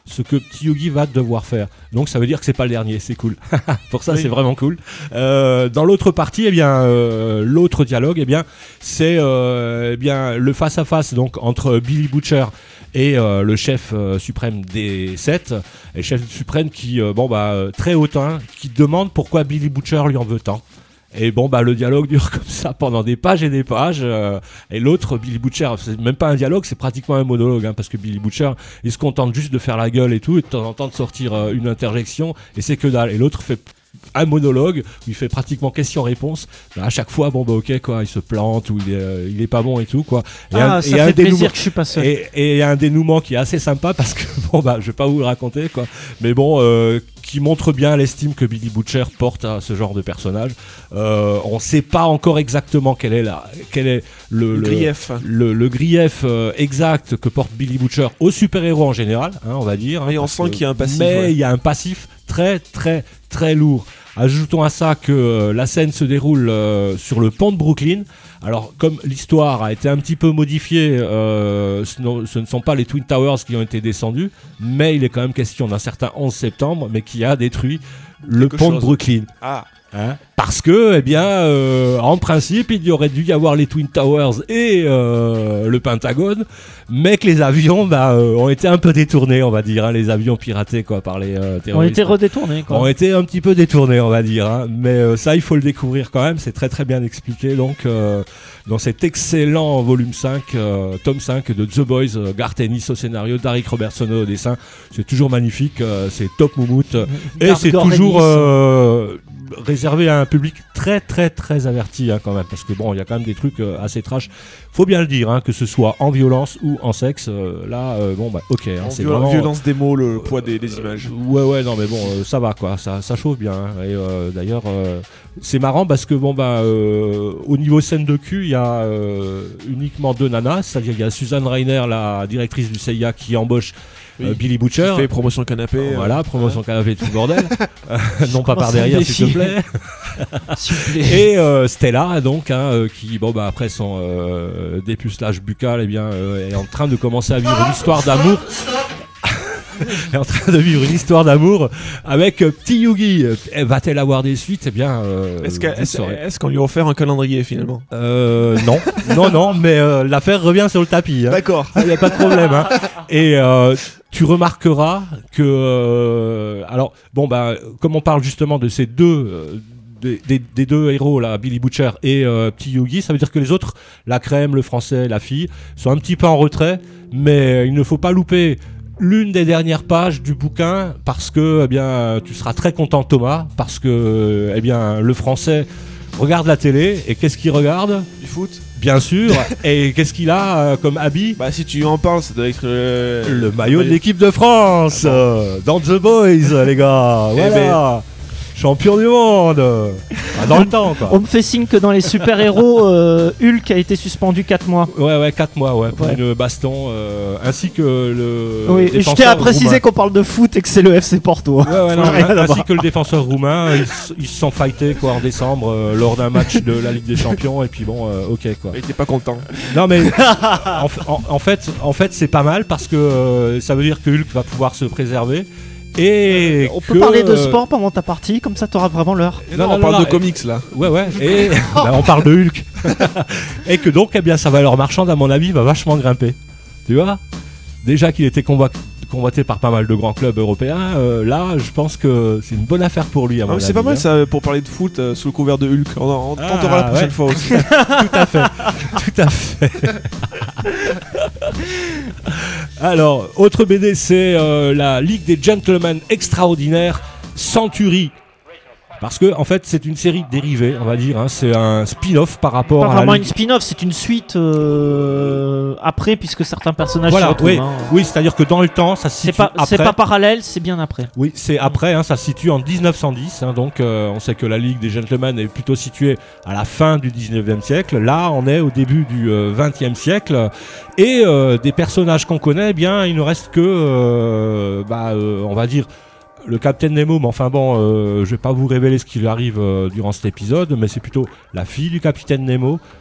ce que Petit Yugi va devoir faire. Donc ça veut dire que c'est pas le dernier, c'est cool. Pour ça, Oui. c'est vraiment cool. Euh, dans l'autre partie, eh bien, euh, l'autre dialogue, eh bien, c'est euh, eh bien, le face-à-face donc, entre Billy Butcher et euh, le chef euh, suprême des sept, et le chef suprême qui, euh, bon, bah, euh, très hautain, qui demande pourquoi Billy Butcher lui en veut tant. Et bon, bah, le dialogue dure comme ça pendant des pages et des pages. Euh, et l'autre, Billy Butcher, c'est même pas un dialogue, c'est pratiquement un monologue, hein, parce que Billy Butcher, il se contente juste de faire la gueule et tout, et de temps en temps de sortir euh, une interjection, et c'est que dalle. Et l'autre fait un monologue où il fait pratiquement question-réponse. Bah, à chaque fois, bon, bah, ok, quoi, il se plante, ou il est, euh, il est pas bon et tout, quoi. Et Ah, un- ça et un fait plaisir dénouement- que je suis pas seul. Et et il y a un dénouement qui est assez sympa parce que, bon, bah, je vais pas vous le raconter, quoi. Mais bon, euh, qui montre bien l'estime que Billy Butcher porte à ce genre de personnage. Euh, on sait pas encore exactement quel est, la, quel est le, Le grief. le, le grief euh, exact que porte Billy Butcher aux super-héros en général, hein, on va dire. Oui, hein, on parce sent que- qu'il y a un passif, Mais ouais. il y a un passif très, très, très lourd. Ajoutons à ça que euh, la scène se déroule euh, sur le pont de Brooklyn. Alors, comme l'histoire a été un petit peu modifiée, euh, ce, ne- ce ne sont pas les Twin Towers qui ont été descendus, mais il est quand même question d'un certain onze septembre, mais qui a détruit le Quelque pont de chose. Brooklyn. Ah, Hein, parce que, eh bien, euh, en principe, il y aurait dû y avoir les Twin Towers et euh, le Pentagone, mais que les avions bah, euh, ont été un peu détournés, on va dire, hein, les avions piratés quoi, par les euh, On terroristes. était redétournés, quoi. Ont été un petit peu détournés, on va dire. Hein. Mais euh, ça, il faut le découvrir quand même. C'est très très bien expliqué. Donc, euh, dans cet excellent volume cinq, euh, tome cinq de The Boys, euh, Garth Ennis au scénario, Derek Robertson au dessin. C'est toujours magnifique. euh, c'est top moumoute. Et Garth c'est Ennis. toujours euh, réservé à un public très très très averti hein, quand même. Parce que bon, il y a quand même des trucs euh, assez trash. Faut bien le dire, hein, que ce soit en violence ou en sexe. euh, là, euh, bon, bah, ok. Hein, en c'est viol- vraiment. violence des mots, le poids des, des images. Ouais ouais non mais bon euh, ça va quoi, ça, ça chauffe bien hein. Et euh, d'ailleurs euh, c'est marrant parce que bon bah euh, au niveau scène de cul il y a euh, uniquement deux nanas, c'est-à-dire il y a Suzanne Reiner, la directrice du C I A qui embauche euh, Oui. Billy Butcher. Qui fait promotion canapé. euh, Voilà, promotion canapé tout le bordel. Euh, non pas commence par à derrière me s'il te méfier. plaît. S'il vous plaît. Et euh, Stella donc hein, euh, qui bon bah après son euh, dépucelage buccal eh bien euh, est en train de commencer à vivre une histoire d'amour. est en train de vivre une histoire d'amour avec euh, Petit Yugi. Euh, Va-t-elle avoir des suites? Eh bien, euh, Est-ce que- vous le est-ce saurez. est-ce qu'on lui a offert un calendrier finalement Euh, non, non, non, mais euh, l'affaire revient sur le tapis. Hein. D'accord. Il n'y a pas de problème. Hein. Et euh, tu remarqueras que, euh, alors, bon, bah, comme on parle justement de ces deux, euh, des, des- des deux héros là, Billy Butcher et euh, Petit Yugi, ça veut dire que les autres, la crème, le français, la fille, sont un petit peu en retrait, mais il ne faut pas louper l'une des dernières pages du bouquin parce que, eh bien, tu seras très content, Thomas, parce que, eh bien, le français regarde la télé et qu'est-ce qu'il regarde? Du foot. Bien sûr. Et qu'est-ce qu'il a euh, comme habit? Bah si tu en parles, ça doit être euh, Le maillot de l'équipe de France euh, dans The Boys, les gars. Eh Voilà. Champion du monde. Ah, dans le temps, quoi. On me fait signe que dans les super-héros, euh, Hulk a été suspendu quatre mois. Ouais, ouais, quatre mois, ouais, pour Ouais. une baston, euh, ainsi que le. Oui, et je défenseur tiens à préciser roumain. qu'on parle de foot et que c'est le F C Porto. Ouais, ouais, non, Rien à ainsi voir. que le défenseur roumain, ils, s- ils se sont fightés quoi en décembre euh, lors d'un match de la Ligue des Champions et puis bon, euh, ok quoi. Il était pas content. Non mais en, f- en- en fait, en fait c'est pas mal parce que euh, ça veut dire que Hulk va pouvoir se préserver et On peut que, parler de euh, sport pendant ta partie, comme ça t'auras vraiment l'heure. Non, non, on non, parle non, de et- comics là. Ouais ouais et bah, on parle de Hulk et que donc eh bien sa valeur marchande à mon avis va vachement grimper. Tu vois? Déjà qu'il était convoit- convoité par pas mal de grands clubs européens, euh, là je pense que c'est une bonne affaire pour lui à Ah, mon mais c'est avis, pas mal hein. ça pour parler de foot euh, sous le couvert de Hulk. On, on Ah, tentera la prochaine ouais. fois aussi. Tout à fait, tout à fait. Alors, autre B D, c'est euh, la Ligue des Gentlemen Extraordinaires Century. Parce que, en fait, c'est une série dérivée, on va dire. Hein, c'est un spin-off par rapport Pas à vraiment la une Ligue. spin-off, c'est une suite euh, après, puisque certains personnages Voilà, se retrouvent. oui, hein. oui, c'est-à-dire que dans le temps, ça se C'est situe pas, c'est après. pas parallèle, c'est bien après. Oui, c'est après, hein, ça se situe en dix-neuf cent dix, hein, donc euh, on sait que la Ligue des Gentlemen est plutôt située à la fin du dix-neuvième siècle. Là, on est au début du euh, vingtième siècle, et euh, des personnages qu'on connaît, eh bien, il ne reste que, euh, bah, euh, on va dire, le Capitaine Nemo, mais enfin bon, euh, je vais pas vous révéler ce qui lui arrive euh, durant cet épisode, mais c'est plutôt la fille du Capitaine Nemo,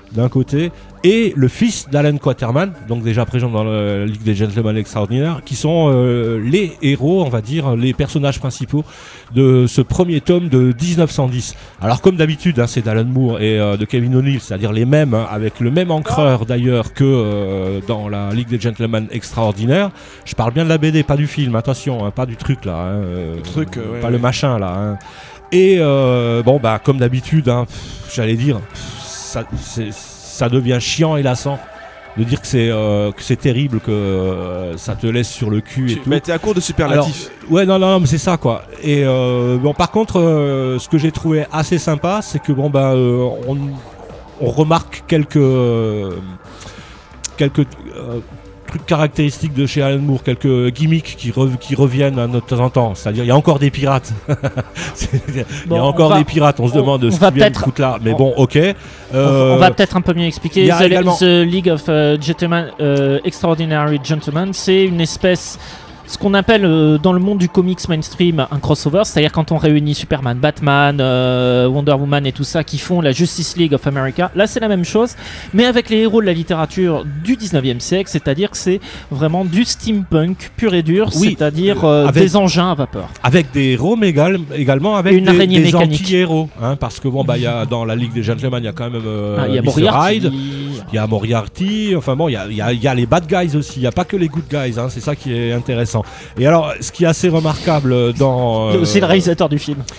d'un côté, et le fils d'Alan Quaterman, donc déjà présent dans la Ligue des Gentlemen Extraordinaires, qui sont euh, les héros, on va dire, les personnages principaux de ce premier tome de dix-neuf cent dix. Alors comme d'habitude, hein, c'est d'Alan Moore et euh, de Kevin O'Neill, c'est-à-dire les mêmes, hein, avec le même encreur d'ailleurs que euh, dans la Ligue des Gentlemen Extraordinaires. Je parle bien de la B D, pas du film, attention, hein, pas du truc là, hein, euh, le truc, euh, ouais, pas ouais. le machin là. Hein. Et euh, bon bah comme d'habitude, hein, pff, j'allais dire, pff, ça, c'est, ça devient chiant et lassant de dire que c'est euh, que c'est terrible, que euh, ça te laisse sur le cul et Tu tout. mais t'es à court de superlatifs. Alors, ouais, non, non, non, mais c'est ça, quoi. Et euh, bon, par contre, euh, ce que j'ai trouvé assez sympa, c'est que bon, bah, euh, on, on remarque quelques euh, quelques euh, trucs caractéristiques de chez Alan Moore, quelques gimmicks qui, re, qui reviennent de temps en temps. C'est-à-dire, il y a encore des pirates. Il y a Bon, encore va, des pirates. On, on se demande on ce va qu'ils viennent peut-être foutre là. Mais on, bon, ok. Euh, on va peut-être un peu mieux expliquer. y a The, également... The League of uh, Gentlemen, uh, Extraordinary Gentlemen, c'est une espèce, ce qu'on appelle euh, dans le monde du comics mainstream un crossover, c'est-à-dire quand on réunit Superman, Batman, euh, Wonder Woman et tout ça qui font la Justice League of America. Là c'est la même chose, mais avec les héros de la littérature du dix-neuvième siècle, c'est-à-dire que c'est vraiment du steampunk pur et dur, Oui, c'est-à-dire euh, avec- des engins à vapeur. Avec des héros, mais égal- également avec Une des, araignée des mécanique. anti-héros. Hein, parce que bon, bah, il y a, dans la Ligue des Gentlemen, il y a quand même euh, Ah, il y a mister Moriarty. Hyde, il y a Moriarty, enfin bon, il y a, il y a- il y a les bad guys aussi, il n'y a pas que les good guys, hein, c'est ça qui est intéressant. Et alors, ce qui est assez remarquable dans... euh, C'est le réalisateur du film.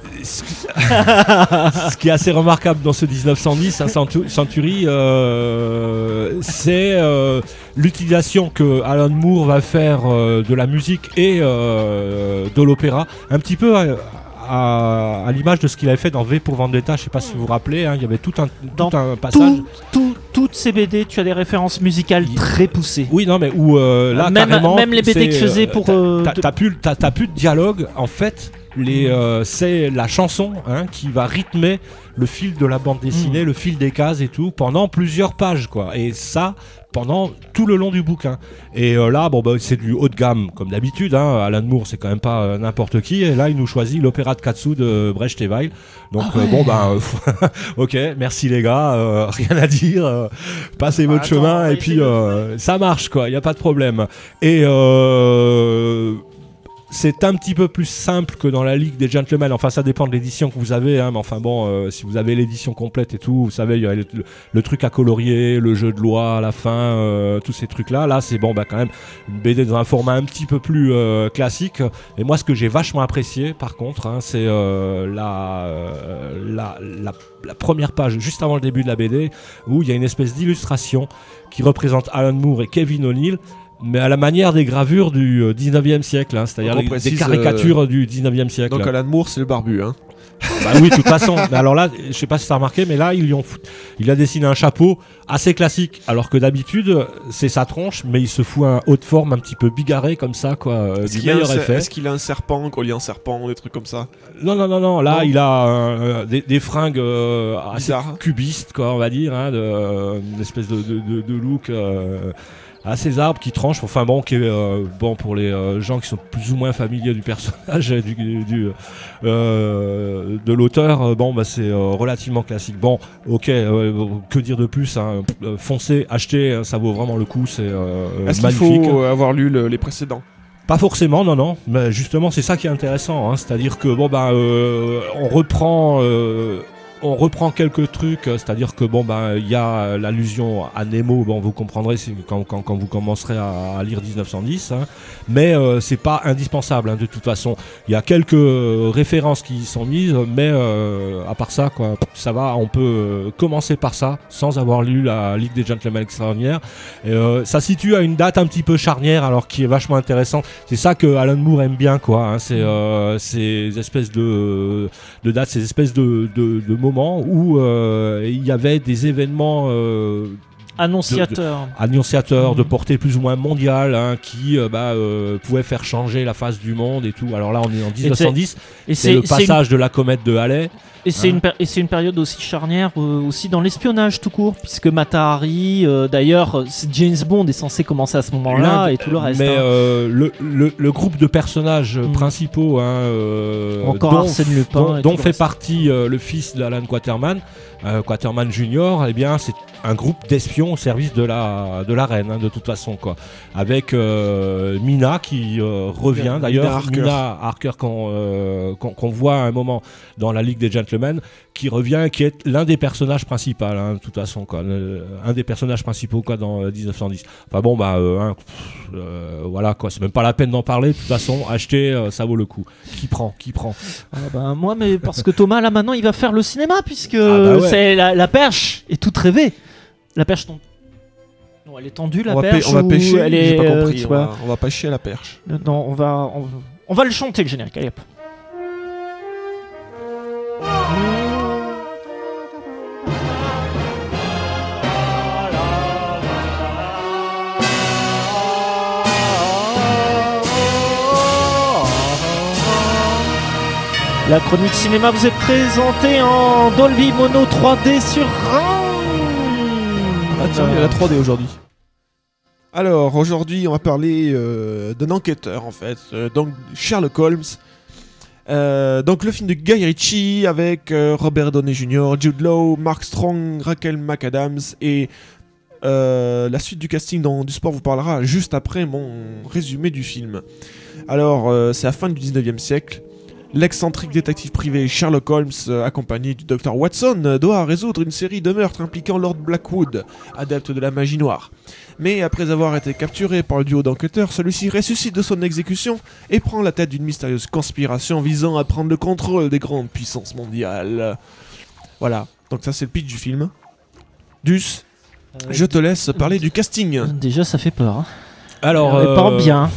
ce qui est assez remarquable dans ce dix-neuf cent dix, hein, Centu- Century, euh, c'est euh, l'utilisation que Alan Moore va faire euh, de la musique et euh, de l'opéra, un petit peu à, à- à l'image de ce qu'il avait fait dans V pour Vendetta. Je sais pas si vous vous rappelez, hein, il y avait tout un, Dans tout un passage. Tout, tout, toutes ces B D, tu as des références musicales très poussées. Oui, non, mais où euh, là, Même- carrément, même les B D c'est, que je faisais pour, T'as, euh, t'as- de- t'as plus, t'as, t'as plus de dialogue, en fait. Les, euh, c'est la chanson, hein, qui va rythmer le fil de la bande dessinée, Mm. le fil des cases et tout, pendant plusieurs pages, quoi. Et ça, pendant tout le long du bouquin. Et euh, là, bon, bah, c'est du haut de gamme, comme d'habitude. Hein. Alan Moore, c'est quand même pas euh, n'importe qui. Et là, il nous choisit l'opéra de Katsu de Brecht et Weil. Donc, Ah ouais. euh, bon, bah, euh, ok, merci les gars, euh, rien à dire. euh, passez votre attends, chemin on va et puis essayer de- euh, ça marche, quoi. Il n'y a pas de problème. Et euh, c'est un petit peu plus simple que dans la Ligue des Gentlemen. Enfin, ça dépend de l'édition que vous avez. Hein, mais enfin, bon, euh, si vous avez l'édition complète et tout, vous savez, il y a le, le- le truc à colorier, le jeu de loi à la fin, euh, tous ces trucs-là. Là, c'est bon, bah, quand même, une B D dans un format un petit peu plus euh, classique. Et moi, ce que j'ai vachement apprécié, par contre, hein, c'est euh, la, euh, la, la, la première page, juste avant le début de la B D, où il y a une espèce d'illustration qui représente Alan Moore et Kevin O'Neill, mais à la manière des gravures du euh, dix-neuvième siècle, hein, c'est-à-dire Donc on les- précise, des caricatures du dix-neuvième siècle. Donc Alan Moore, c'est le barbu, hein. Bah oui, de toute façon. Mais alors là, je sais pas si t'as remarqué, mais là, ils lui ont fou- il a dessiné un chapeau assez classique, alors que d'habitude, c'est sa tronche, mais il se fout un haut de forme un petit peu bigarré comme ça, quoi, euh, Est-ce du qu'il, a un, meilleur cer- effet. est-ce qu'il a un serpent, collier en serpent, des trucs comme ça? Non, non, non, non. Là, Non. il a euh, des, des fringues euh, assez Bizarre. cubistes, quoi, on va dire, hein, de, euh, une espèce de, de, de, de look euh, assez arbres qui tranchent. Enfin bon, qui est, euh, bon pour les euh, gens qui sont plus ou moins familiers du personnage et du, du, euh, de l'auteur. euh, Bon, bah c'est euh, relativement classique. Bon, ok. euh, que dire de plus, hein, euh, foncez, achetez, hein, ça vaut vraiment le coup. C'est euh, Est-ce qu'il magnifique. faut euh, avoir lu le- les précédents? Pas forcément, non, non. Mais justement, c'est ça qui est intéressant. Hein. C'est-à-dire que bon, bah, euh, on reprend, euh, on reprend quelques trucs. euh, C'est-à-dire que bon, bah, il y a euh, l'allusion à Nemo. Bon, vous comprendrez si- quand, quand, quand vous commencerez à, à lire dix-neuf cent dix. Hein. Mais euh, c'est pas indispensable. Hein, de toute façon, il y a quelques euh, références qui y sont mises, mais euh, à part ça, quoi, ça va. On peut euh, commencer par ça sans avoir lu la Ligue des Gentlemen Extraordinaires. Et, euh, ça situe à une date un petit peu charnière, alors qui est vachement intéressante. C'est ça que Alan Moore aime bien, quoi. Hein. C'est euh, ces espèces de, de dates, ces espèces de, de, de moments où euh, il y avait des événements euh, Annonciateur. annonciateurs Mhm. de portée plus ou moins mondiale, hein, qui euh, bah, euh, pouvaient faire changer la face du monde et tout. Alors là, on est en dix-neuf cent dix. Et C'est le passage de la comète de Halley. Et c'est, Hein. une, per- et c'est une période aussi charnière euh, aussi dans l'espionnage tout court, puisque Mata Hari, euh, d'ailleurs, euh, c'est- James Bond est censé commencer à ce moment-là L'un- et tout le reste. Mais hein. euh, le, le, le groupe de personnages Mm. principaux, hein, euh, Encore dont, Arsène Lupin dont, et dont tout le fait reste. partie euh, le fils d'Alan Quaterman, euh, Quaterman Junior, eh bien c'est un groupe d'espions au service de la, de la reine, hein, de toute façon, quoi. Avec euh, Mina qui euh, revient, Mina d'ailleurs, Harker. Mina Harker qu'on euh, qu'on, qu'on voit à un moment dans la Ligue des Gentlemen, qui revient, qui est l'un des personnages principaux, hein, de toute façon, quoi. Le- un des personnages principaux, quoi, dans euh, dix-neuf cent dix. Enfin bon, bah, euh, hein, pff, euh, voilà, quoi, c'est même pas la peine d'en parler, de toute façon, acheter, euh, ça vaut le coup. Qui prend, qui prend Ah bah, moi, mais parce que Thomas, là maintenant, il va faire le cinéma, puisque bah ouais. c'est la, la perche est toute rêvée. La perche tombe. Non, elle est tendue, la on, va pa- perche. on va ou pêcher, elle j'ai est, pas euh, compris. tu on, vois. va, on va pêcher à la perche. Non, on va, on, on va le chanter le générique. Allez hop. La chronique cinéma vous est présentée en Dolby Mono trois D sur Ah tiens, il y a la trois D aujourd'hui. Alors, aujourd'hui, on va parler euh, d'un enquêteur, en fait, euh, donc Sherlock Holmes. Euh, donc, le film de Guy Ritchie avec euh, Robert Downey junior, Jude Law, Mark Strong, Rachel McAdams et euh, la suite du casting dans Du Sport vous parlera juste après mon résumé du film. Alors, euh, c'est la fin du dix-neuvième siècle. L'excentrique détective privé Sherlock Holmes, euh, accompagné du docteur Watson, euh, doit résoudre une série de meurtres impliquant Lord Blackwood, adepte de la magie noire. Mais après avoir été capturé par le duo d'enquêteurs, celui-ci ressuscite de son exécution et prend la tête d'une mystérieuse conspiration visant à prendre le contrôle des grandes puissances mondiales. Voilà, donc ça c'est le pitch du film. Dus, je te laisse parler du casting. Déjà, ça fait peur. Hein. Alors, Mais pas bien.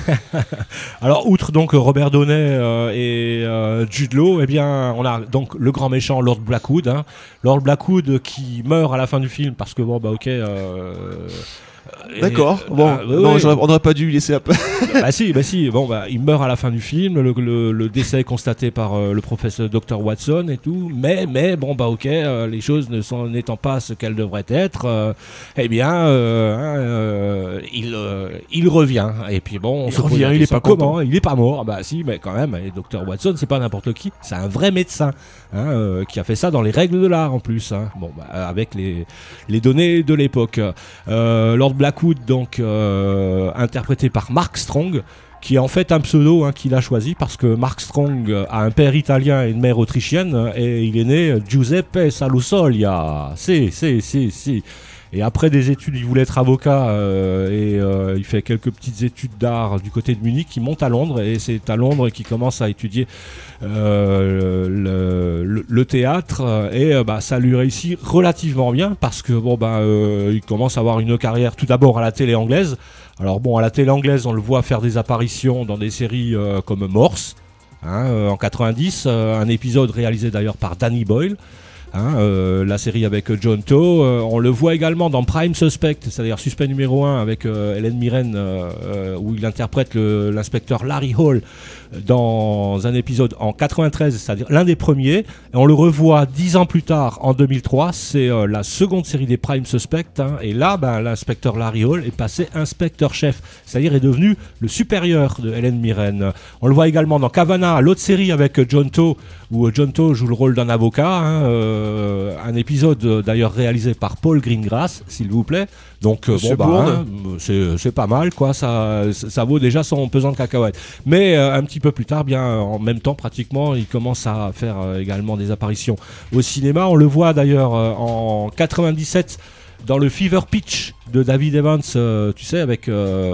Alors, outre donc Robert Downey euh, et euh, Jude Law, eh bien, on a donc le grand méchant Lord Blackwood. Hein. Lord Blackwood qui meurt à la fin du film parce que bon, bah ok. Euh, D'accord, et, bon, euh, ouais, non, ouais. j'aurais- on n'aurait pas dû lui laisser la place. Bah si, bah si. Bon, bah il meurt à la fin du film. Le, le- le décès est constaté par euh, le professeur docteur Watson et tout. Mais, mais bon, bah ok, euh, les choses ne sont n'étant pas ce qu'elles devraient être, euh, eh bien, euh, hein, euh, il euh, il revient. Et puis bon, on Il se pose revient, la il est question, pas content. comment il est pas mort. Bah si, mais quand même. Et docteur Watson, c'est pas n'importe qui. C'est un vrai médecin, hein, euh, qui a fait ça dans les règles de l'art en plus. Hein. Bon, bah, avec les les données de l'époque. Euh, Lord Blackwood, donc euh, interprété par Mark Strong, qui est en fait un pseudo, hein, qu'il a choisi parce que Mark Strong a un père italien et une mère autrichienne et il est né Giuseppe Salusolia. Si, si, si, si. Et après des études, il voulait être avocat euh, et euh, il fait quelques petites études d'art du côté de Munich. Il monte à Londres et c'est à Londres qu'il commence à étudier euh, le, le- le théâtre et euh, bah, ça lui réussit relativement bien parce que bon bah euh, il commence à avoir une carrière tout d'abord à la télé anglaise. Alors bon, à la télé anglaise, on le voit faire des apparitions dans des séries euh, comme Morse, hein, euh, en quatre-vingt-dix, euh, un épisode réalisé d'ailleurs par Danny Boyle. Hein, euh, la série avec euh, John Toh, euh, on le voit également dans Prime Suspect, c'est-à-dire Suspect numéro un avec euh, Helen Mirren, euh, euh, où il interprète le- l'inspecteur Larry Hall euh, dans un épisode en quatre-vingt-treize, c'est-à-dire l'un des premiers. Et on le revoit dix ans plus tard, en deux mille trois, c'est euh, la seconde série des Prime Suspect. Hein, et là, ben, l'inspecteur Larry Hall est passé inspecteur-chef, c'est-à-dire est devenu le supérieur de Helen Mirren. On le voit également dans Cavana, l'autre série avec euh, John Toh, où euh, John Toh joue le rôle d'un avocat. Hein, euh, un épisode euh, d'ailleurs réalisé par Paul Greengrass, s'il vous plaît. Donc euh, bon Monsieur bah Bourne. hein, c'est c'est pas mal quoi, ça ça vaut déjà son pesant de cacahuètes. Mais euh, un petit peu plus tard, bien en même temps pratiquement, il commence à faire euh, également des apparitions au cinéma. On le voit d'ailleurs euh, en quatre-vingt-dix-sept dans le Fever Pitch de David Evans, euh, tu sais, avec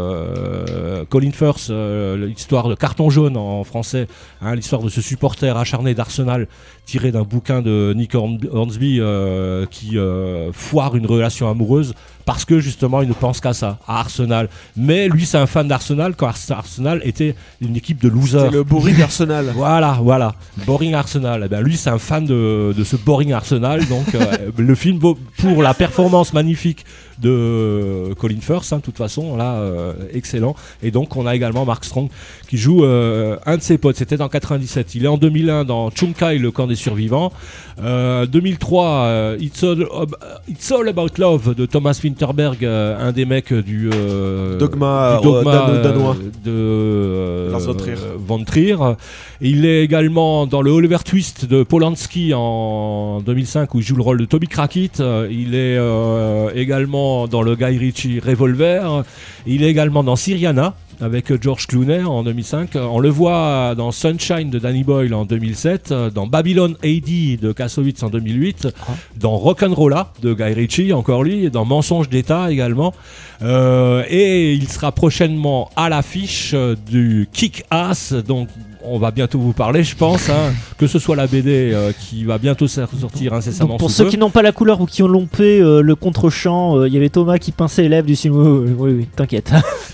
euh, Colin Firth, euh, l'histoire de Carton jaune en français, hein, l'histoire de ce supporter acharné d'Arsenal tiré d'un bouquin de Nick Horn- Hornsby euh, qui euh, foire une relation amoureuse parce que justement il ne pense qu'à ça, à Arsenal. Mais lui c'est un fan d'Arsenal quand Ars- Arsenal était une équipe de losers. C'est le bourring Arsenal. Voilà, voilà, Boring Arsenal. Eh ben, lui, c'est un fan de, de ce Boring Arsenal. Donc, euh, le film vaut pour la performance magnifique de euh, Colin Firth, hein, de toute façon, là, euh, excellent. Et donc, on a également Mark Strong qui joue euh, un de ses potes. C'était dans quatre-vingt-dix-sept. Il est en deux mille un dans Chunkai, le camp des survivants. Euh, deux mille trois, euh, It's, All, uh, It's All About Love de Thomas Winterberg, euh, un des mecs du euh, Dogma, du Dogma euh, dan- danois. euh, de euh, Lars von Trier. euh, von Trier. Il est également dans le Oliver Twist de Polanski en deux mille cinq où il joue le rôle de Toby Crockett. Il est euh, également dans le Guy Ritchie Revolver. Il est également dans Syriana avec George Clooney en deux mille cinq. On le voit dans Sunshine de Danny Boyle en deux mille sept, dans Babylon A D de Kassovitz en deux mille huit, Ah. dans Rock'n'Rolla de Guy Ritchie, encore lui, dans Mensonge d'État également. Euh, et il sera prochainement à l'affiche euh, du Kick-Ass, donc on va bientôt vous parler, je pense, hein, que ce soit la B D euh, qui va bientôt sortir incessamment. Donc pour sous ceux peu. qui n'ont pas la couleur ou qui ont lompé euh, le contre-champ, il y avait Thomas qui pinçait les lèvres du film. Oui, oui, oui, t'inquiète.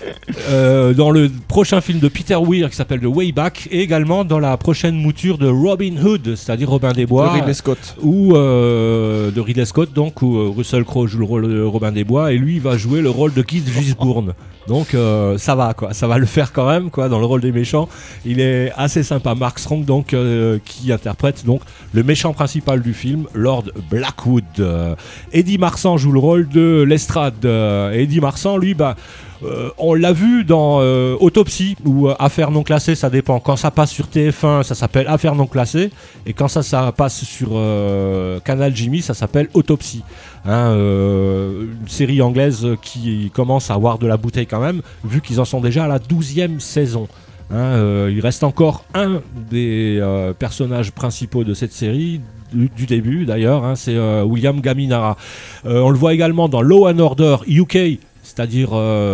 Euh, dans le prochain film de Peter Weir qui s'appelle The Way Back, et également dans la prochaine mouture de Robin Hood, c'est-à-dire Robin des Bois, De Ridley Scott. ou euh, de Ridley Scott, donc où euh, Russell Crowe joue le rôle de Robin des Bois et lui va jouer le rôle de Guy Gisborne. Donc euh, ça va quoi, ça va le faire quand même quoi dans le rôle des méchants. Il est assez sympa. Mark Strong donc euh, qui interprète donc le méchant principal du film, Lord Blackwood. Euh, Eddie Marsan joue le rôle de Lestrade. Euh, Eddie Marsan lui bah Euh, on l'a vu dans euh, Autopsie ou euh, Affaires non classées, ça dépend. Quand ça passe sur T F un, ça s'appelle Affaires non classées, et quand ça, ça passe sur euh, Canal Jimmy, ça s'appelle Autopsie. Hein, euh, une série anglaise qui commence à avoir de la bouteille quand même, vu qu'ils en sont déjà à la douzième saison. Hein, euh, il reste encore un des euh, personnages principaux de cette série. Du, du début d'ailleurs, hein, c'est euh, William Gaminara. Euh, on le voit également dans Law and Order U K, c'est-à-dire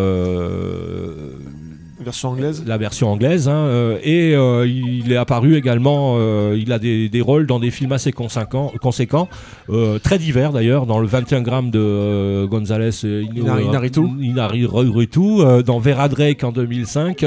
euh, version anglaise. La version anglaise, hein, euh, et euh, il est apparu également, euh, il a des, des rôles dans des films assez conséquents, conséquents euh, très divers d'ailleurs, dans le vingt et un grammes de euh, González euh, Inari- Inarritu. Inarritu, euh, dans Vera Drake en deux mille cinq,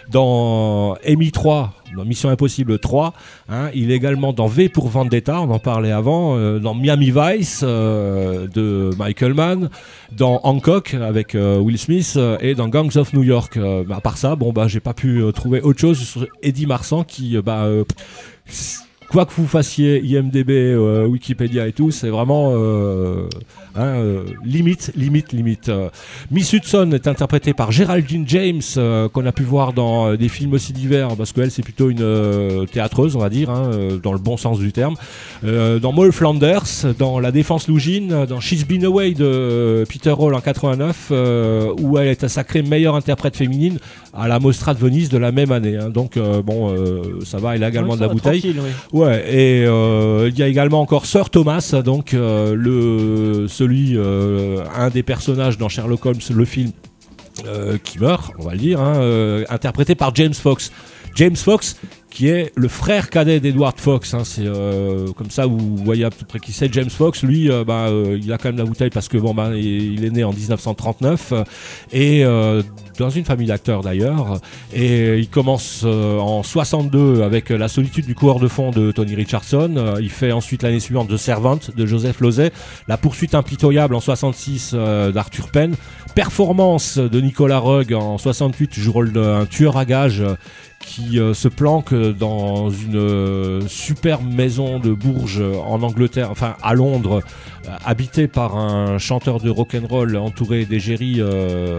dans Amy trois, dans Mission Impossible trois, hein, il est également dans V pour Vendetta, on en parlait avant, euh, dans Miami Vice euh, de Michael Mann, dans Hancock avec euh, Will Smith euh, et dans Gangs of New York. Euh, bah, à part ça, bon bah j'ai pas pu euh, trouver autre chose sur Eddie Marsan qui euh, bah euh, quoi que vous fassiez I M D B, euh, Wikipédia et tout, c'est vraiment euh, hein, euh, limite, limite, limite. Euh, Miss Hudson est interprétée par Geraldine James, euh, qu'on a pu voir dans euh, des films aussi divers, parce qu'elle c'est plutôt une euh, théâtreuse, on va dire, hein, euh, dans le bon sens du terme. Euh, dans Moll Flanders, dans La Défense Lougine, dans She's Been Away de euh, Peter Hall en quatre-vingt-neuf, euh, où elle est sacrée meilleure interprète féminine à la Mostra de Venise de la même année. Hein. Donc euh, bon, euh, ça va, elle a également Ouais, de ça la va, bouteille. tranquille, oui. Ouais, et euh, il y a également encore Sir Thomas, donc euh, le celui euh, un des personnages dans Sherlock Holmes, le film euh, qui meurt, on va le dire, hein, euh, interprété par James Fox. James Fox, qui est le frère cadet d'Edward Fox, hein, c'est euh, comme ça vous voyez à peu près qui c'est. James Fox, lui, euh, bah, euh, il a quand même la bouteille parce que bon, bah, il, il est né en dix-neuf cent trente-neuf euh, et euh, dans une famille d'acteurs d'ailleurs, et il commence euh, en soixante-deux avec La solitude du coureur de fond de Tony Richardson. Euh, il fait ensuite l'année suivante The Servant de Joseph Losey, La poursuite impitoyable en soixante-six euh, d'Arthur Penn, Performance de Nicolas Roeg en soixante-huit, joue le rôle d'un tueur à gages euh, qui euh, se planque dans une euh, superbe maison de Bourges euh, en Angleterre, enfin à Londres, euh, habité par un chanteur de rock'n'roll entouré d'égéries euh,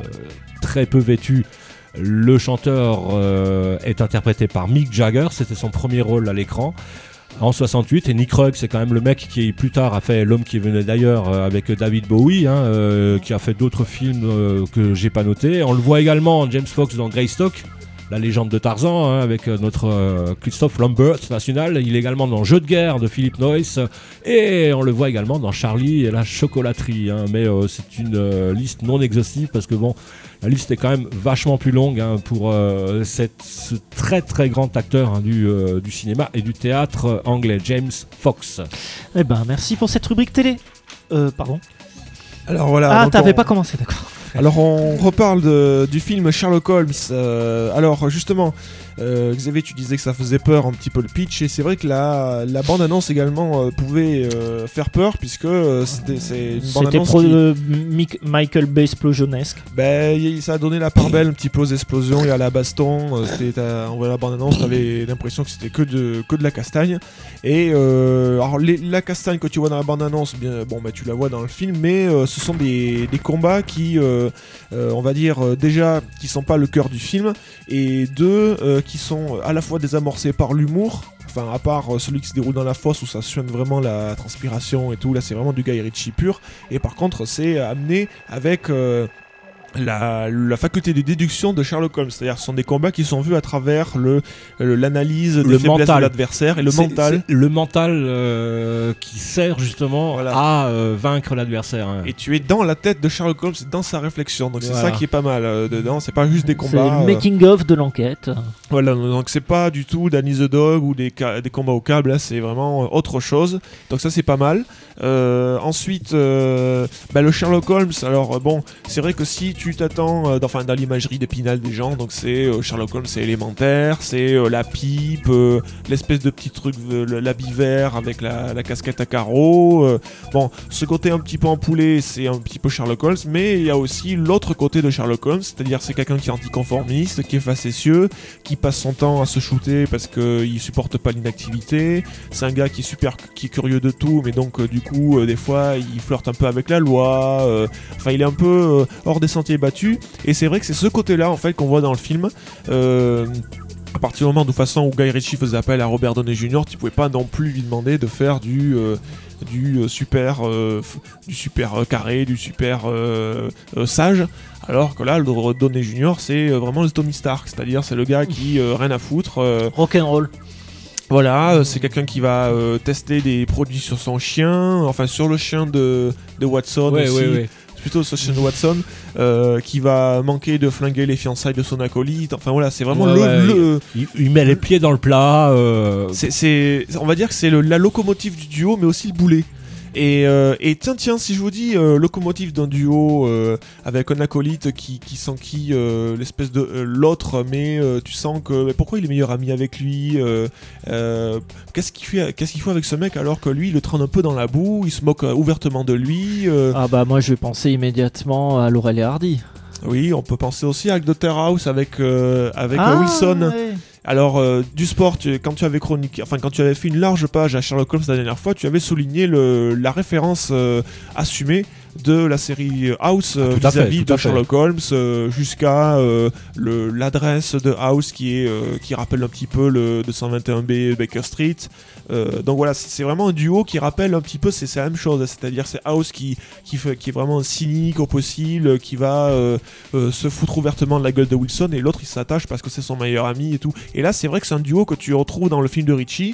très peu vêtues. Le chanteur euh, est interprété par Mick Jagger, c'était son premier rôle à l'écran en soixante-huit, et Nick Roeg c'est quand même le mec qui plus tard a fait L'homme qui venait d'ailleurs euh, avec David Bowie, hein, euh, qui a fait d'autres films euh, que j'ai pas notés. On le voit également James Fox dans Greystock, la légende de Tarzan, hein, avec euh, notre euh, Christophe Lambert national. Il est également dans Jeu de guerre de Philip Noyce, et on le voit également dans Charlie et la chocolaterie, hein, mais euh, c'est une euh, liste non exhaustive parce que bon, la liste est quand même vachement plus longue, hein, pour euh, cette, ce très très grand acteur, hein, du, euh, du cinéma et du théâtre anglais, James Fox. Eh ben merci pour cette rubrique télé. Euh, pardon. Alors voilà. Ah, donc t'avais on- pas commencé, d'accord. Alors on reparle de- du film Sherlock Holmes. Euh, alors justement, Euh, Xavier, tu disais que ça faisait peur un petit peu le pitch, et c'est vrai que la, la bande-annonce également euh, pouvait euh, faire peur, puisque euh, c'était c'est une C'était bande-annonce pro- qui... euh, Mick- Michael Bay explosionesque. Ben, y- ça a donné la part belle un petit peu aux explosions et à la baston. Euh, c'était, t'as- on voit la bande-annonce, t'avais l'impression que c'était que de, que de la castagne. Et euh, alors, les- la castagne que tu vois dans la bande-annonce, bien, bon, ben, tu la vois dans le film, mais euh, ce sont des, des combats qui, euh, euh, on va dire, euh, déjà, qui sont pas le cœur du film, et deux, euh, qui sont à la fois désamorcés par l'humour. Enfin, à part euh, celui qui se déroule dans la fosse où ça suinte vraiment la transpiration et tout, là c'est vraiment du Guy Ritchie pur. Et par contre, c'est amené avec euh, la, la faculté de déduction de Sherlock Holmes. C'est-à-dire, ce sont des combats qui sont vus à travers le, le- l'analyse des Le faiblesses mental. de l'adversaire et le C'est- mental. c'est le mental euh, qui sert justement Voilà. à euh, vaincre l'adversaire. hein. Et tu es dans la tête de Sherlock Holmes, dans sa réflexion. Donc c'est Voilà. ça qui est pas mal euh, dedans. C'est pas juste des C'est combats. le euh, making-of de l'enquête. Voilà, donc c'est pas du tout Danny the Dog ou des, ca- des combats au câble, là c'est vraiment euh, autre chose. Donc ça c'est pas mal. Euh, ensuite, euh, bah, le Sherlock Holmes, alors euh, bon, c'est vrai que si tu t'attends euh, dans, enfin, dans l'imagerie d'Épinal des gens, donc c'est euh, Sherlock Holmes, c'est élémentaire, c'est euh, la pipe, euh, l'espèce de petit truc, euh, le- l'habit vert avec la, la casquette à carreaux. euh, bon, ce côté un petit peu empoulé, c'est un petit peu Sherlock Holmes, mais il y a aussi l'autre côté de Sherlock Holmes, c'est-à-dire c'est quelqu'un qui est anticonformiste, qui est facétieux, qui passe son temps à se shooter parce qu'il supporte pas l'inactivité. C'est un gars qui est super, qui est curieux de tout, mais donc euh, du coup, euh, des fois, il flirte un peu avec la loi. euh, Enfin, il est un peu euh, hors des sentiers battus. Et c'est vrai que c'est ce côté-là, en fait, qu'on voit dans le film. Euh, à partir du moment de façon où Guy Ritchie faisait appel à Robert Downey junior, tu pouvais pas non plus lui demander de faire du euh, du euh, super euh, f- du super euh, carré, du super euh, euh, sage. Alors que là, le Downey junior, c'est euh, vraiment le Tony Stark, c'est-à-dire c'est le gars qui euh, rien à foutre. euh, Rock'n'roll. Voilà, euh, c'est quelqu'un qui va euh, tester des produits sur son chien, enfin sur le chien de, de Watson Ouais, aussi. ouais, ouais. Plutôt sur le chien de Watson, euh, qui va manquer de flinguer les fiançailles de son acolyte. Enfin voilà, c'est vraiment Ouais, le, ouais, le- Il, il met les pieds dans le plat. euh, c'est, c'est- on va dire que c'est le- la locomotive du duo, mais aussi le boulet. Et, euh, et tiens, tiens, si je vous dis euh, locomotive d'un duo euh, avec un acolyte qui, qui s'enquille euh, l'espèce de euh, l'autre, mais euh, tu sens que mais pourquoi il est meilleur ami avec lui euh, euh, qu'est-ce qu'il fait, qu'est-ce qu'il fait avec ce mec alors que lui il le traîne un peu dans la boue, il se moque euh, ouvertement de lui. euh, Ah bah moi je vais penser immédiatement à Laurel et Hardy. Oui, on peut penser aussi à Doctor House avec euh, avec euh, Ah, Wilson. ouais. Alors, euh, du sport, tu- quand tu avais chroniqué, enfin, quand tu avais fait une large page à Sherlock Holmes la dernière fois, tu avais souligné le, la référence euh, assumée de la série House euh, Ah, tout à fait, vis-à-vis tout de à fait. Sherlock Holmes euh, jusqu'à euh, le- l'adresse de House qui est euh, qui rappelle un petit peu le deux cent vingt et un B Baker Street. Euh, donc voilà, c'est c'est vraiment un duo qui rappelle un petit peu, c'est c'est la même chose, c'est-à-dire c'est House qui qui, fait, qui est vraiment cynique au possible, qui va euh, euh, se foutre ouvertement de la gueule de Wilson, et l'autre il s'attache parce que c'est son meilleur ami et tout. Et là c'est vrai que c'est un duo que tu retrouves dans le film de Ritchie.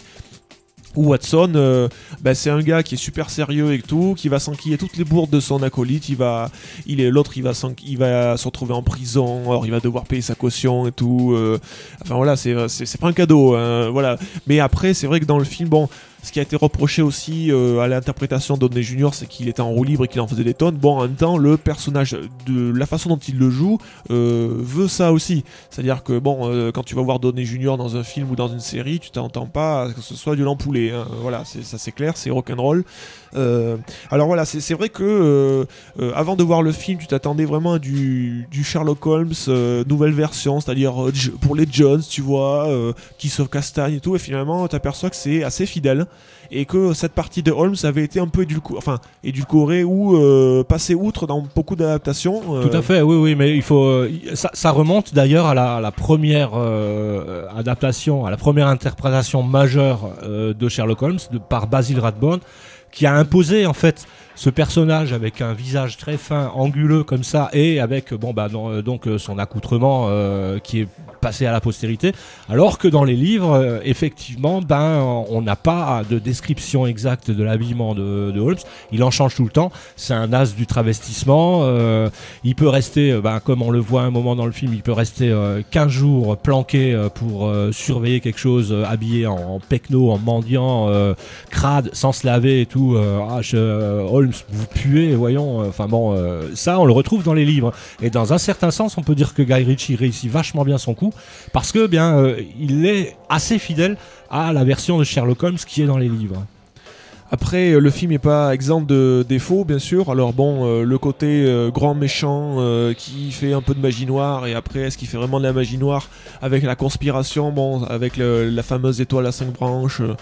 Où Watson, euh, bah, c'est un gars qui est super sérieux et tout, qui va s'enquiller toutes les bourdes de son acolyte. Il va, il est l'autre, il va, s'en- il va se retrouver en prison. Alors il va devoir payer sa caution et tout. euh, enfin voilà, c'est, c'est, c'est pas un cadeau. Hein, voilà. Mais après, c'est vrai que dans le film, bon. Ce qui a été reproché aussi euh, à l'interprétation d'Odney junior, c'est qu'il était en roue libre et qu'il en faisait des tonnes. Bon, en même temps, le personnage, de la façon dont il le joue, euh, veut ça aussi. C'est-à-dire que, bon, euh, quand tu vas voir Downey junior dans un film ou dans une série, tu t'entends pas à ce que ce soit du l'empoulet. Hein. Voilà, c'est, ça c'est clair, c'est rock'n'roll. Euh, alors voilà, c'est, c'est vrai que euh, euh, avant de voir le film, tu t'attendais vraiment à du, du Sherlock Holmes, euh, nouvelle version, c'est-à-dire euh, J- pour les Jones, tu vois, euh, qui se castagne et tout, et finalement, tu aperçois que c'est assez fidèle. Et que cette partie de Holmes avait été un peu édulco- enfin, édulcorée ou euh, passée outre dans beaucoup d'adaptations. euh. Tout à fait, oui, oui, mais il faut. euh, ça, ça remonte d'ailleurs à la, à la première euh, adaptation, à la première interprétation majeure euh, de Sherlock Holmes de, par Basil Rathbone, qui a imposé en fait ce personnage avec un visage très fin, anguleux comme ça, et avec bon bah non, euh, donc euh, son accoutrement euh, qui est passé à la postérité, alors que dans les livres, euh, effectivement, ben on n'a pas de description exacte de l'habillement de, de Holmes. Il en change tout le temps. C'est un as du travestissement. Euh, il peut rester, euh, ben, comme on le voit un moment dans le film, il peut rester euh, quinze jours planqué euh, pour euh, surveiller quelque chose, euh, habillé en, en pecno, en mendiant, euh, crade, sans se laver et tout. Euh, ah, je, euh, Holmes Holmes, vous puez, voyons. Enfin euh, bon, euh, ça, on le retrouve dans les livres. Et dans un certain sens, on peut dire que Guy Ritchie réussit vachement bien son coup, parce que bien, euh, il est assez fidèle à la version de Sherlock Holmes qui est dans les livres. Après, euh, le film n'est pas exempt de défauts, bien sûr. Alors bon, euh, le côté euh, grand méchant euh, qui fait un peu de magie noire, et après, est-ce qu'il fait vraiment de la magie noire avec la conspiration, bon, avec le, la fameuse étoile à cinq branches euh,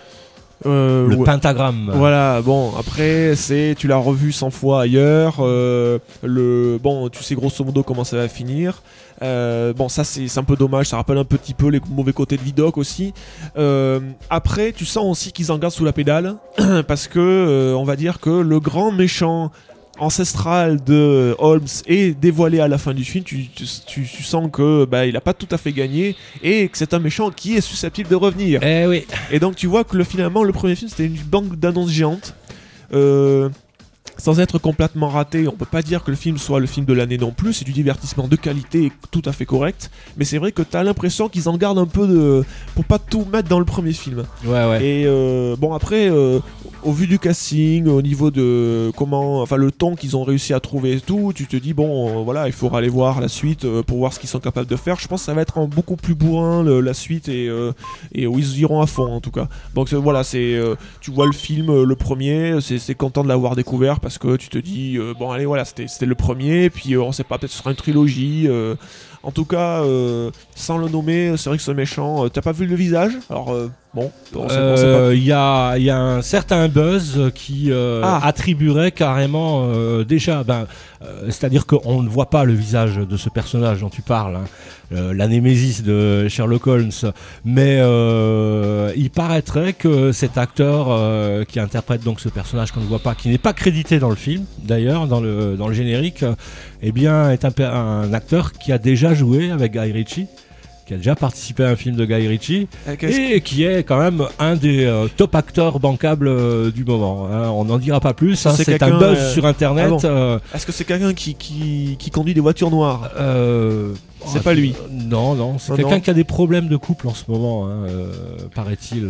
euh, Le ouais. pentagramme. Voilà, bon, après, c'est, tu l'as revu cent fois ailleurs. Euh, le, bon, tu sais grosso modo comment ça va finir. Euh, bon, ça c'est, c'est un peu dommage, ça rappelle un petit peu les mauvais côtés de Vidoc aussi. Euh, après, tu sens aussi qu'ils en gardent sous la pédale, parce que euh, on va dire que le grand méchant ancestral de Holmes est dévoilé à la fin du film. Tu, tu, tu, tu sens que bah, il a pas tout à fait gagné et que c'est un méchant qui est susceptible de revenir. Eh oui. Et donc tu vois que le, finalement le premier film c'était une banque d'annonces géante. Euh, Sans être complètement raté, on peut pas dire que le film soit le film de l'année non plus, c'est du divertissement de qualité tout à fait correct, mais c'est vrai que t'as l'impression qu'ils en gardent un peu de... pour pas tout mettre dans le premier film. Ouais, ouais. Et euh, bon après, euh, au vu du casting, au niveau de comment... enfin le ton qu'ils ont réussi à trouver et tout, tu te dis bon, euh, voilà, il faudra aller voir la suite euh, pour voir ce qu'ils sont capables de faire. Je pense que ça va être un beaucoup plus bourrin le, la suite et, euh, et où ils iront à fond en tout cas. Donc euh, voilà, c'est, euh, tu vois le film, euh, le premier, c'est, c'est content de l'avoir découvert parce que tu te dis euh, bon allez voilà c'était, c'était le premier, puis euh, on sait pas, peut-être ce sera une trilogie. Euh, en tout cas, euh, sans le nommer, c'est vrai que ce méchant, euh, t'as pas vu le visage? Alors euh, bon, on sait, on sait pas. Il y, a, y a un certain buzz qui euh, Ah. attribuerait carrément euh, déjà, ben, euh, c'est-à-dire qu'on ne voit pas le visage de ce personnage dont tu parles, hein, euh, la némésis de Sherlock Holmes, mais euh, il paraîtrait que cet acteur euh, qui interprète donc ce personnage qu'on ne voit pas, qui n'est pas crédité dans le film d'ailleurs, dans le, dans le générique, euh, eh bien est un, per- un acteur qui a déjà joué avec Guy Ritchie, qui a déjà participé à un film de Guy Ritchie, Euh, qu'est-ce et qui est quand même un des euh, top acteurs bancables euh, du moment, hein. On n'en dira pas plus, hein. C'est C'est, quelqu'un, un buzz euh, sur internet. ah bon. euh, Est-ce que c'est quelqu'un qui, qui, qui conduit des voitures noires? euh, C'est oh, pas lui. Non, non, c'est Non, quelqu'un non. qui a des problèmes de couple en ce moment, hein, euh, paraît-il.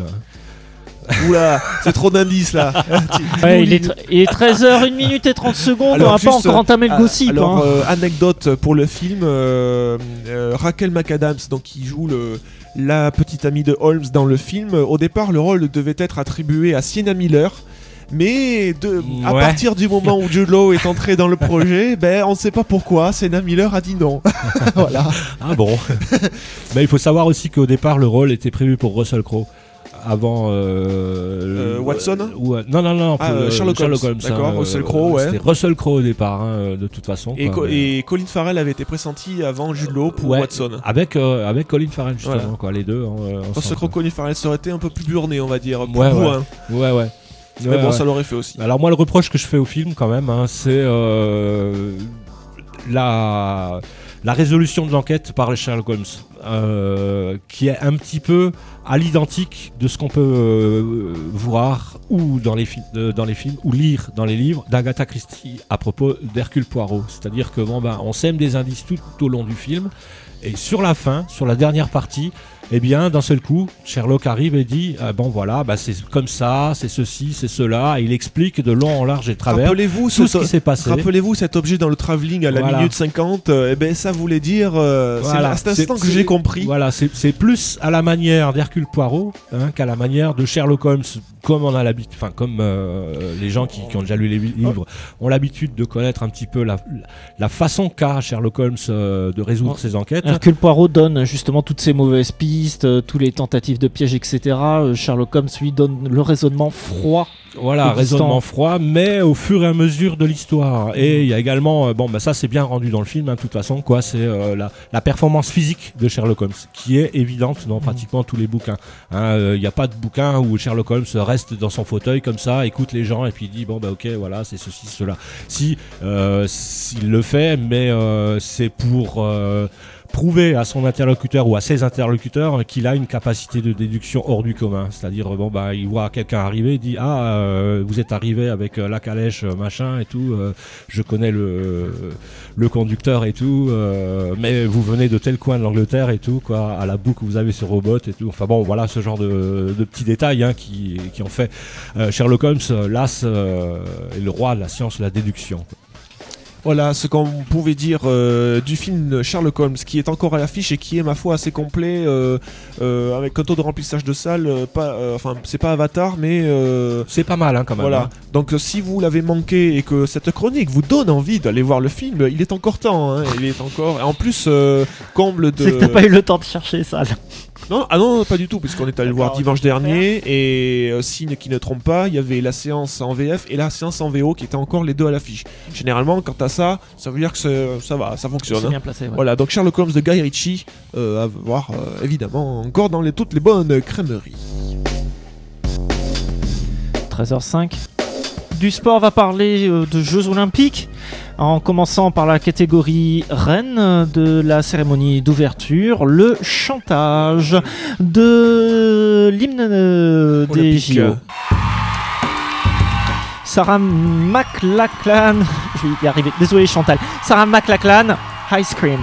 Oula, c'est trop d'indices là. Ouais, il, est tr- il est treize heures, une minute et trente secondes, Alors, on n'a pas juste, encore entamé le euh, gossip. Alors, hein. euh, anecdote pour le film, euh, euh, Raquel McAdams, donc qui joue le, la petite amie de Holmes dans le film. Au départ, le rôle devait être attribué à Sienna Miller. Mais de, à Ouais. partir du moment où Jude Law est entré dans le projet, ben on ne sait pas pourquoi, Sienna Miller a dit non. Voilà. Ah bon. Mais il faut savoir aussi qu'au départ, le rôle était prévu pour Russell Crowe. Avant euh, Euh, Watson euh, ouais, Non, non, non. Ah, pour, euh, euh, Sherlock Holmes. D'accord, hein, Russell euh, Crowe, ouais. C'était Russell Crowe au départ, hein, de toute façon. Et, quoi, Co- mais- et Colin Farrell avait été pressenti avant Jude Law pour Ouais, Watson. Avec, euh, avec Colin Farrell, justement, Voilà. quoi, les deux. hein, euh, Parce ensemble, que quoi. Colin Farrell ça aurait été un peu plus burné, on va dire. Plus Ouais, ouais. bourrin. Ouais, ouais. Mais Ouais, bon, ouais. ça l'aurait fait aussi. Alors moi, le reproche que je fais au film, quand même, hein, c'est euh, la, la résolution de l'enquête par Sherlock Holmes, euh, qui est un petit peu à l'identique de ce qu'on peut euh, voir ou dans les, fi- de- dans les films ou lire dans les livres d'Agatha Christie à propos d'Hercule Poirot. C'est-à-dire que bon, ben, on sème des indices tout au long du film, et sur la fin, sur la dernière partie, eh bien, d'un seul coup, Sherlock arrive et dit ah, bon voilà, bah, c'est comme ça, c'est ceci, c'est cela. Et il explique de long en large et de travers Rappelez-vous tout ce, ce qui s'est passé. Rappelez-vous cet objet dans le travelling à la Voilà. minute cinquante, euh, eh ben ça voulait dire. euh, Voilà. C'est à cet instant C'est- que j'ai c'est- compris. Voilà, c'est, c'est plus à la manière d'Hercule Poirot hein, qu'à la manière de Sherlock Holmes, comme on a l'habitude, enfin comme euh, les gens qui, qui ont déjà lu les livres ont l'habitude de connaître un petit peu la, la façon qu'a Sherlock Holmes euh, de résoudre Oh. ses enquêtes. Hercule Poirot donne justement toutes ces mauvaises pistes, euh, tous les tentatives de piège, et cetera. Euh, Sherlock Holmes lui donne le raisonnement froid. Voilà, et raisonnement distant. froid, mais au fur et à mesure de l'histoire. Et il y a également, euh, bon, bah ça c'est bien rendu dans le film, hein, de toute façon, quoi. C'est euh, la, la performance physique de Sherlock Holmes, qui est évidente dans pratiquement tous les bouquins. Il hein, n'y a pas de bouquin où Sherlock Holmes reste dans son fauteuil comme ça, écoute les gens et puis dit bon bah ok, voilà, c'est ceci, cela. Si, euh, s'il le fait, mais euh, c'est pour. Euh, prouver à son interlocuteur ou à ses interlocuteurs qu'il a une capacité de déduction hors du commun. C'est-à-dire, bon, bah, il voit quelqu'un arriver, il dit ah, euh, vous êtes arrivé avec euh, la calèche, machin et tout, euh, je connais le, le conducteur et tout, euh, mais vous venez de tel coin de l'Angleterre et tout, quoi, à la boue que vous avez ce robot et tout. Enfin bon, voilà ce genre de, de petits détails hein, qui, qui ont fait euh, Sherlock Holmes, l'as euh, et le roi de la science de la déduction. Voilà ce qu'on pouvait dire euh, du film Sherlock Holmes, qui est encore à l'affiche et qui est ma foi assez complet, euh, euh, avec un taux de remplissage de salle, euh, pas, euh, enfin c'est pas Avatar, mais euh, c'est pas mal hein, quand même. Voilà. Hein. Donc euh, si vous l'avez manqué et que cette chronique vous donne envie d'aller voir le film, il est encore temps. Hein, il est encore. Et en plus, euh, comble de. C'est que t'as pas eu le temps de chercher ça. Là. Non, ah non, pas du tout, puisqu'on est allé le voir dimanche dernier et euh, signe qui ne trompe pas, il y avait la séance en V F et la séance en V O qui étaient encore les deux à l'affiche. Généralement, quand t'as ça, ça veut dire que ça va, ça fonctionne. C'est hein. bien placé. Ouais. Voilà, donc Sherlock Holmes de Guy Ritchie, euh, à voir euh, évidemment encore dans les, toutes les bonnes crèmeries. treize heures cinq. Du sport va parler euh, de Jeux Olympiques, en commençant par la catégorie reine de la cérémonie d'ouverture, le chantage de l'hymne euh, des J O. Sarah McLachlan, je vais y arriver, désolé Chantal, Sarah McLachlan, Ice Cream.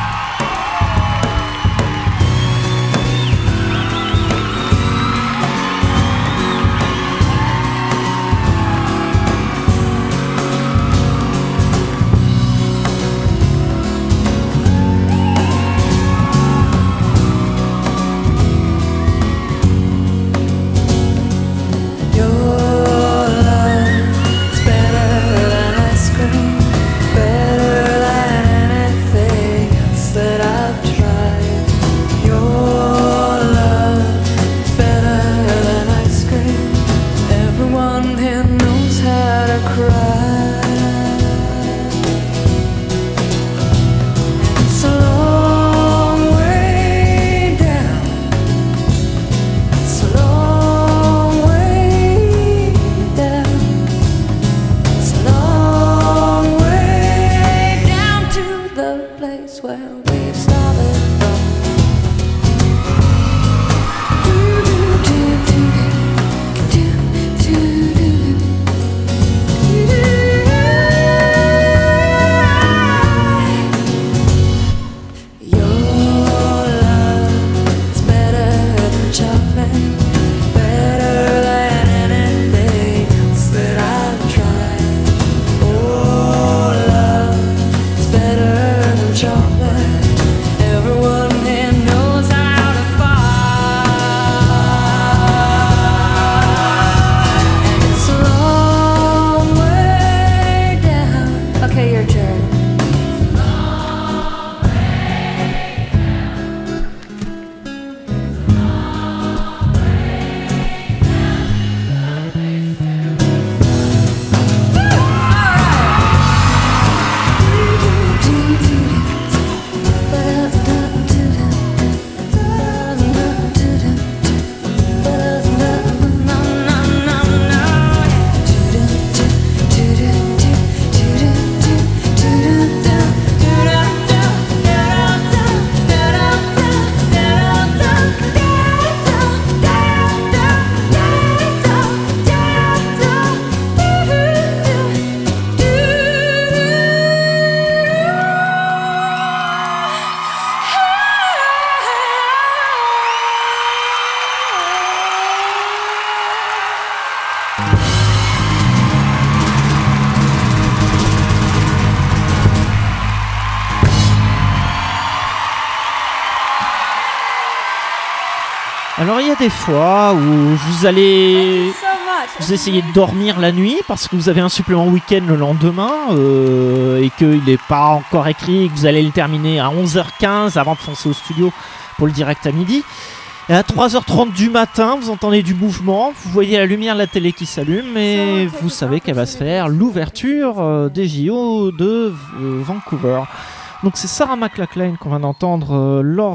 Alors il y a des fois où vous allez vous essayez de dormir la nuit parce que vous avez un supplément week-end le lendemain euh, et qu'il n'est pas encore écrit et que vous allez le terminer à onze heures quinze avant de foncer au studio pour le direct à midi. Et à trois heures trente du matin, vous entendez du mouvement, vous voyez la lumière de la télé qui s'allume et vous savez qu'elle va se faire l'ouverture euh, des J O de euh, Vancouver. Donc c'est Sarah McLachlan qu'on vient d'entendre euh, lors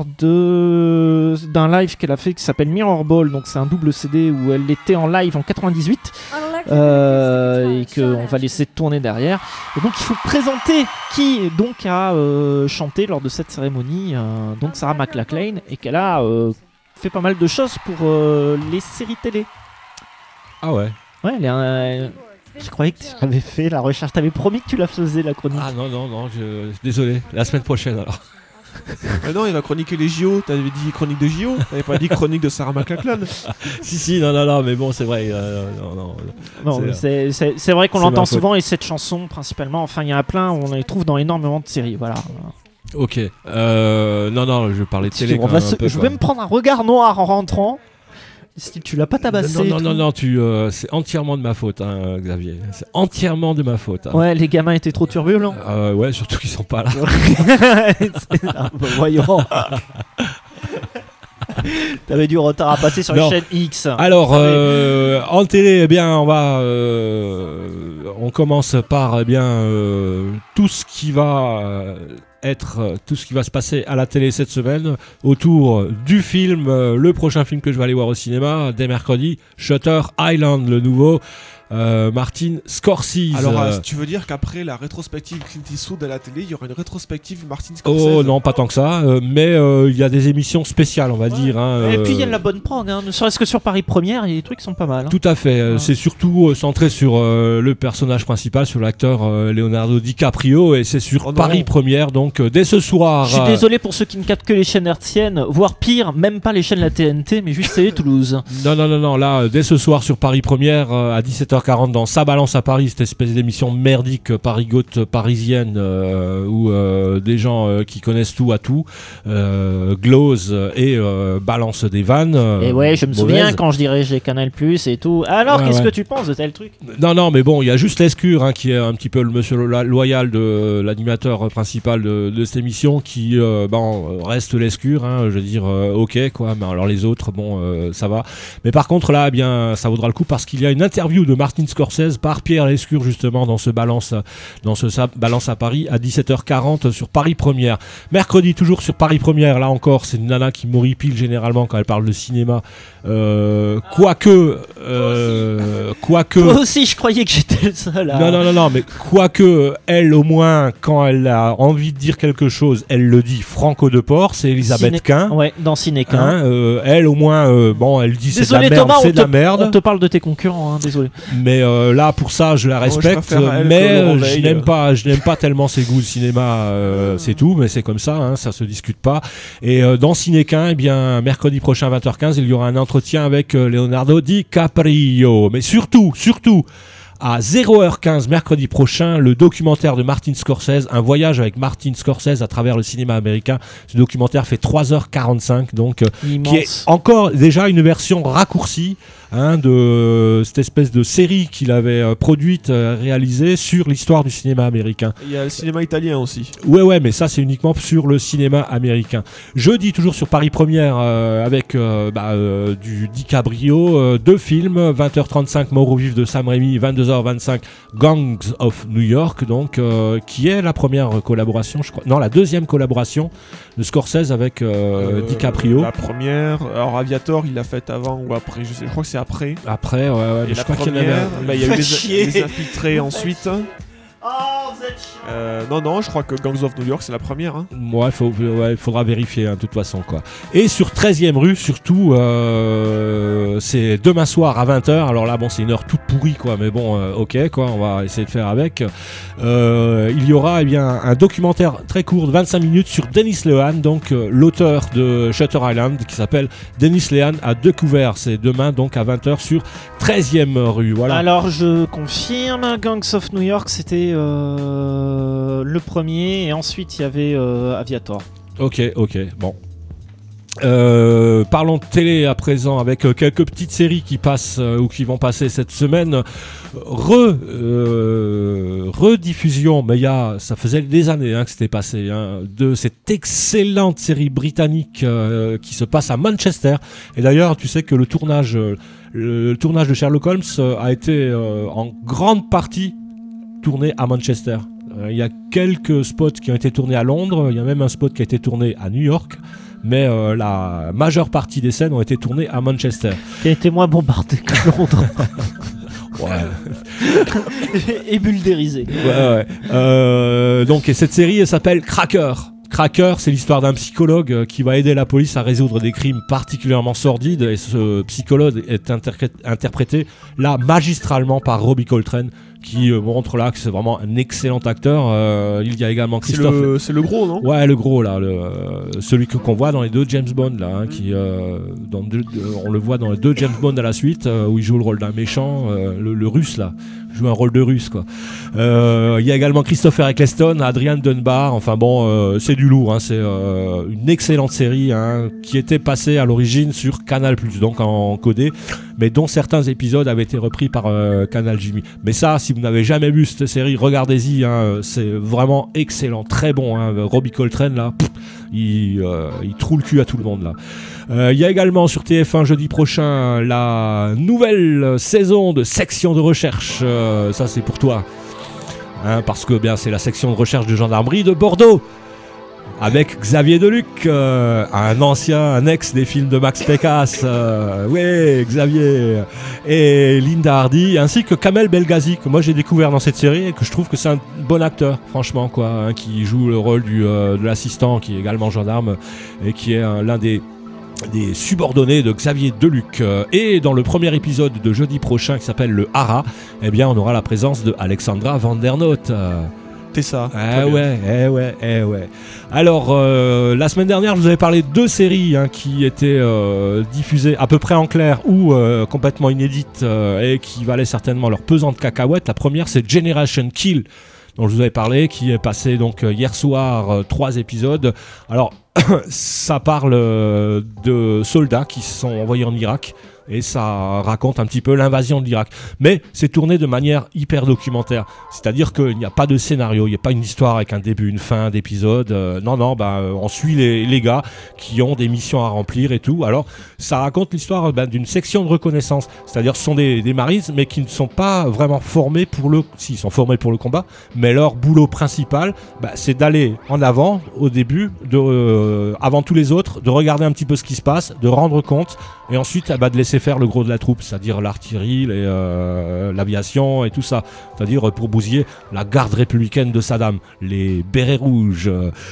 de d'un live qu'elle a fait qui s'appelle Mirror Ball. Donc c'est un double C D où elle était en live en quatre-vingt-dix-huit euh, et qu'on va laisser tourner derrière. Et donc il faut présenter qui donc a euh, chanté lors de cette cérémonie, euh, donc Sarah McLachlan, et qu'elle a euh, fait pas mal de choses pour euh, les séries télé. Ah ouais. Ouais, elle est un... Je croyais que tu avais fait la recherche. T'avais promis que tu la faisais, la chronique. Ah non, non, non, je... désolé. La semaine prochaine alors. Ah non, il va chroniquer les J O. T'avais dit chronique de J O. T'avais pas dit chronique de Sarah McLachlan. Si, si, non, non, non, mais bon, c'est vrai. Euh, non, non, non, c'est, c'est, c'est, c'est vrai qu'on c'est l'entend souvent, et cette chanson principalement. Enfin, il y en a plein, on les trouve dans énormément de séries. Voilà. Ok. Euh, non, non, je parlais de télé. On quand va même se... un peu, je quoi. vais me prendre un regard noir en rentrant. Si tu l'as pas tabassé. Non, non, non, non, tu, euh, c'est entièrement de ma faute, hein, Xavier. C'est entièrement de ma faute. Hein. Ouais, les gamins étaient trop turbulents. Euh, ouais, surtout qu'ils sont pas là. Ah, bah, voyons. T'avais du retard à passer sur Non. les chaînes X. Alors, euh, en télé, eh bien, on va, euh, on commence par, eh bien, euh, tout ce qui va euh, être, euh, tout ce qui va se passer à la télé cette semaine autour du film, euh, le prochain film que je vais aller voir au cinéma dès mercredi, Shutter Island, le nouveau. Euh, Martin Scorsese. Alors, euh, euh, tu veux dire qu'après la rétrospective Clint Eastwood à la télé, il y aura une rétrospective Martin Scorsese? Oh non, pas tant que ça, euh, mais euh, il y a des émissions spéciales, on va Ouais. dire. Hein, Et puis il y a euh, de la bonne prog, hein. Ne serait-ce que sur Paris Première, les trucs sont pas mal. Hein. Tout à fait. euh, Ouais. C'est surtout euh, centré sur euh, le personnage principal, sur l'acteur euh, Leonardo DiCaprio, et c'est sur Oh non. Paris Première. Donc euh, dès ce soir. Je suis euh, désolé pour ceux qui ne captent que les chaînes hertziennes, voire pire, même pas les chaînes de la T N T, mais juste télé Toulouse. Non, non, non, non. Là, euh, dès ce soir sur Paris Première, euh, à dix-sept heures quarante, dans Sa Balance à Paris, cette espèce d'émission merdique euh, parigote parisienne euh, où euh, des gens euh, qui connaissent tout à tout euh, glosent et euh, balancent des vannes. euh, Et ouais, je me souviens mauvaises. quand je dirigeais Canal Plus et tout. Alors, Ouais, qu'est-ce ouais. que tu penses de tel truc? Non, non, mais bon, il y a juste Lescure, hein, qui est un petit peu le monsieur lo- loyal de l'animateur principal de, de cette émission, qui euh, bon, reste Lescure, hein, je veux dire, euh, ok, quoi, mais alors les autres, bon, euh, ça va. Mais par contre, là, eh bien, ça vaudra le coup parce qu'il y a une interview de Martin Scorsese par Pierre Lescure, justement, dans ce balance, dans ce sa- balance à Paris, à dix-sept heures quarante sur Paris Première. Mercredi, toujours sur Paris Première, là encore, c'est une nana qui m'horripile généralement quand elle parle de cinéma. Euh, quoique, euh, quoique. Toi aussi, je croyais que j'étais le seul à... Non, non, non, non, mais quoique, elle, au moins, quand elle a envie de dire quelque chose, elle le dit franco de port, c'est Elisabeth Ciné- Quint. Ouais, dans Cinéquin. Hein, euh, elle, au moins, euh, bon, elle dit c'est de Désolé la merde, Thomas, c'est on de la te, merde. on te parle de tes concurrents, hein, désolé. Mais euh, là, pour ça, je la Moi, je respecte. préfère elle mais que Laurent euh, je Veil. n'aime pas, je n'aime pas tellement ses goûts de cinéma. euh, c'est tout, mais c'est comme ça, hein, ça se discute pas. Et euh, dans Cinéquin, eh bien, mercredi prochain, vingt heures quinze, il y aura un entretien avec euh, Leonardo DiCaprio. Mais surtout, surtout. À zéro heure quinze mercredi prochain, le documentaire de Martin Scorsese, un voyage avec Martin Scorsese à travers le cinéma américain. Ce documentaire fait trois heures quarante-cinq, donc euh, Immense. qui est encore déjà une version raccourcie, hein, de cette espèce de série qu'il avait euh, produite, euh, réalisée sur l'histoire du cinéma américain. Il y a le cinéma italien aussi. Ouais, ouais, mais ça c'est uniquement sur le cinéma américain. Jeudi, toujours sur Paris Première, euh, avec euh, bah, euh, du DiCaprio, euh, deux films, vingt heures trente-cinq, Mort au vif de Sam Raimi, vingt-deux heures vingt-cinq, Gangs of New York, donc, euh, qui est la première collaboration, je crois, non, la deuxième collaboration de Scorsese avec euh, Euh, DiCaprio. La première, alors Aviator, il l'a faite avant ou après, je, sais, je crois que c'est après. Après, ouais, ouais, Et mais je la crois qu'il y en avait première, un- bah, il y a eu Faites les, chier. les infiltrés ensuite. Oh, vous êtes chiant. Euh, non, non, je crois que Gangs of New York, c'est la première. Hein. Ouais, faut, ouais, il faudra vérifier, hein, de toute façon, quoi. Et sur treizième rue, surtout, euh, c'est demain soir à vingt heures. Alors là, bon, c'est une heure toute pourrie, quoi, mais bon, euh, ok, quoi, on va essayer de faire avec. Euh, il y aura, eh bien, un documentaire très court de vingt-cinq minutes sur Dennis Lehan, donc euh, l'auteur de Shutter Island, qui s'appelle Dennis Lehan à découvert. C'est demain, donc, à vingt heures sur treizième rue. Voilà. Alors, je confirme, Gangs of New York, c'était euh, le premier, et ensuite il y avait euh, Aviator. Ok, ok, bon. Euh, parlons de télé à présent avec euh, quelques petites séries qui passent euh, ou qui vont passer cette semaine. Re, euh, rediffusion, mais il y a, ça faisait des années hein, que c'était passé, hein, de cette excellente série britannique euh, qui se passe à Manchester. Et d'ailleurs, tu sais que le tournage, euh, le, le tournage de Sherlock Holmes euh, a été euh, en grande partie tourné à Manchester. Euh, Il y a quelques spots qui ont été tournés à Londres, il y a même un spot qui a été tourné à New York. Mais euh, la majeure partie des scènes ont été tournées à Manchester. Qui a été moins bombardé que Londres. Ouais. Et buldérisé. Ouais, ouais. Euh, donc, et cette série, elle s'appelle Cracker. Cracker, c'est l'histoire d'un psychologue qui va aider la police à résoudre des crimes particulièrement sordides. Et ce psychologue est interpré- interprété là magistralement par Robbie Coltrane, qui euh, montre là que c'est vraiment un excellent acteur. Euh, il y a également C'est Christophe. le, c'est le gros, non? Ouais, le gros là, le, euh, celui que qu'on voit dans les deux James Bond là, hein, qui euh, dans deux, deux- on le voit dans les deux James Bond à la suite, euh, où il joue le rôle d'un méchant, euh, le, le russe là, joue un rôle de russe quoi. Euh, Il y a également Christopher Eccleston, Adrian Dunbar. Enfin bon, euh, c'est du lourd, hein, c'est euh, une excellente série hein, qui était passée à l'origine sur Canal+, donc en codé, mais dont certains épisodes avaient été repris par euh, Canal Jimmy. Mais ça, si vous n'avez jamais vu cette série, regardez-y, hein, c'est vraiment excellent, très bon. Hein, Robbie Coltrane là, pff, il, euh, il troue le cul à tout le monde là. Euh, Il y a également sur T F un jeudi prochain la nouvelle saison de Section de recherche. Euh, ça c'est pour toi, hein, parce que bien c'est la section de recherche de gendarmerie de Bordeaux. Avec Xavier Deluc, euh, un ancien, un ex des films de Max Pécasse, euh, ouais, Xavier, et Linda Hardy, ainsi que Kamel Belghazi, que moi j'ai découvert dans cette série et que je trouve que c'est un bon acteur, franchement, quoi, hein, qui joue le rôle du, euh, de l'assistant, qui est également gendarme, et qui est euh, l'un des des subordonnés de Xavier Deluc. Et dans le premier épisode de jeudi prochain qui s'appelle le Hara, eh bien on aura la présence de Alexandra Vandernoot. C'est ça. Eh ouais, eh ouais, eh ouais. Alors, euh, la semaine dernière, je vous avais parlé de deux séries hein, qui étaient euh, diffusées à peu près en clair ou euh, complètement inédites euh, et qui valaient certainement leur pesant de cacahuètes. La première, c'est Generation Kill, dont je vous avais parlé, qui est passé donc euh, hier soir, euh, trois épisodes. Alors, ça parle euh, de soldats qui se sont envoyés en Irak. Et ça raconte un petit peu l'invasion de l'Irak. Mais c'est tourné de manière hyper documentaire. C'est-à-dire qu'il n'y a pas de scénario, il n'y a pas une histoire avec un début, une fin d'épisode. Euh, non, non, bah, on suit les, les gars qui ont des missions à remplir et tout. Alors, ça raconte l'histoire bah, d'une section de reconnaissance. C'est-à-dire ce sont des, des Marines, mais qui ne sont pas vraiment formés pour le... Si, ils sont formés pour le combat, mais leur boulot principal, bah, c'est d'aller en avant, au début, de, euh, avant tous les autres, de regarder un petit peu ce qui se passe, de rendre compte, et ensuite bah, de laisser faire le gros de la troupe, c'est-à-dire l'artillerie, les, euh, l'aviation et tout ça, c'est-à-dire pour bousiller la garde républicaine de Saddam, les bérets rouges.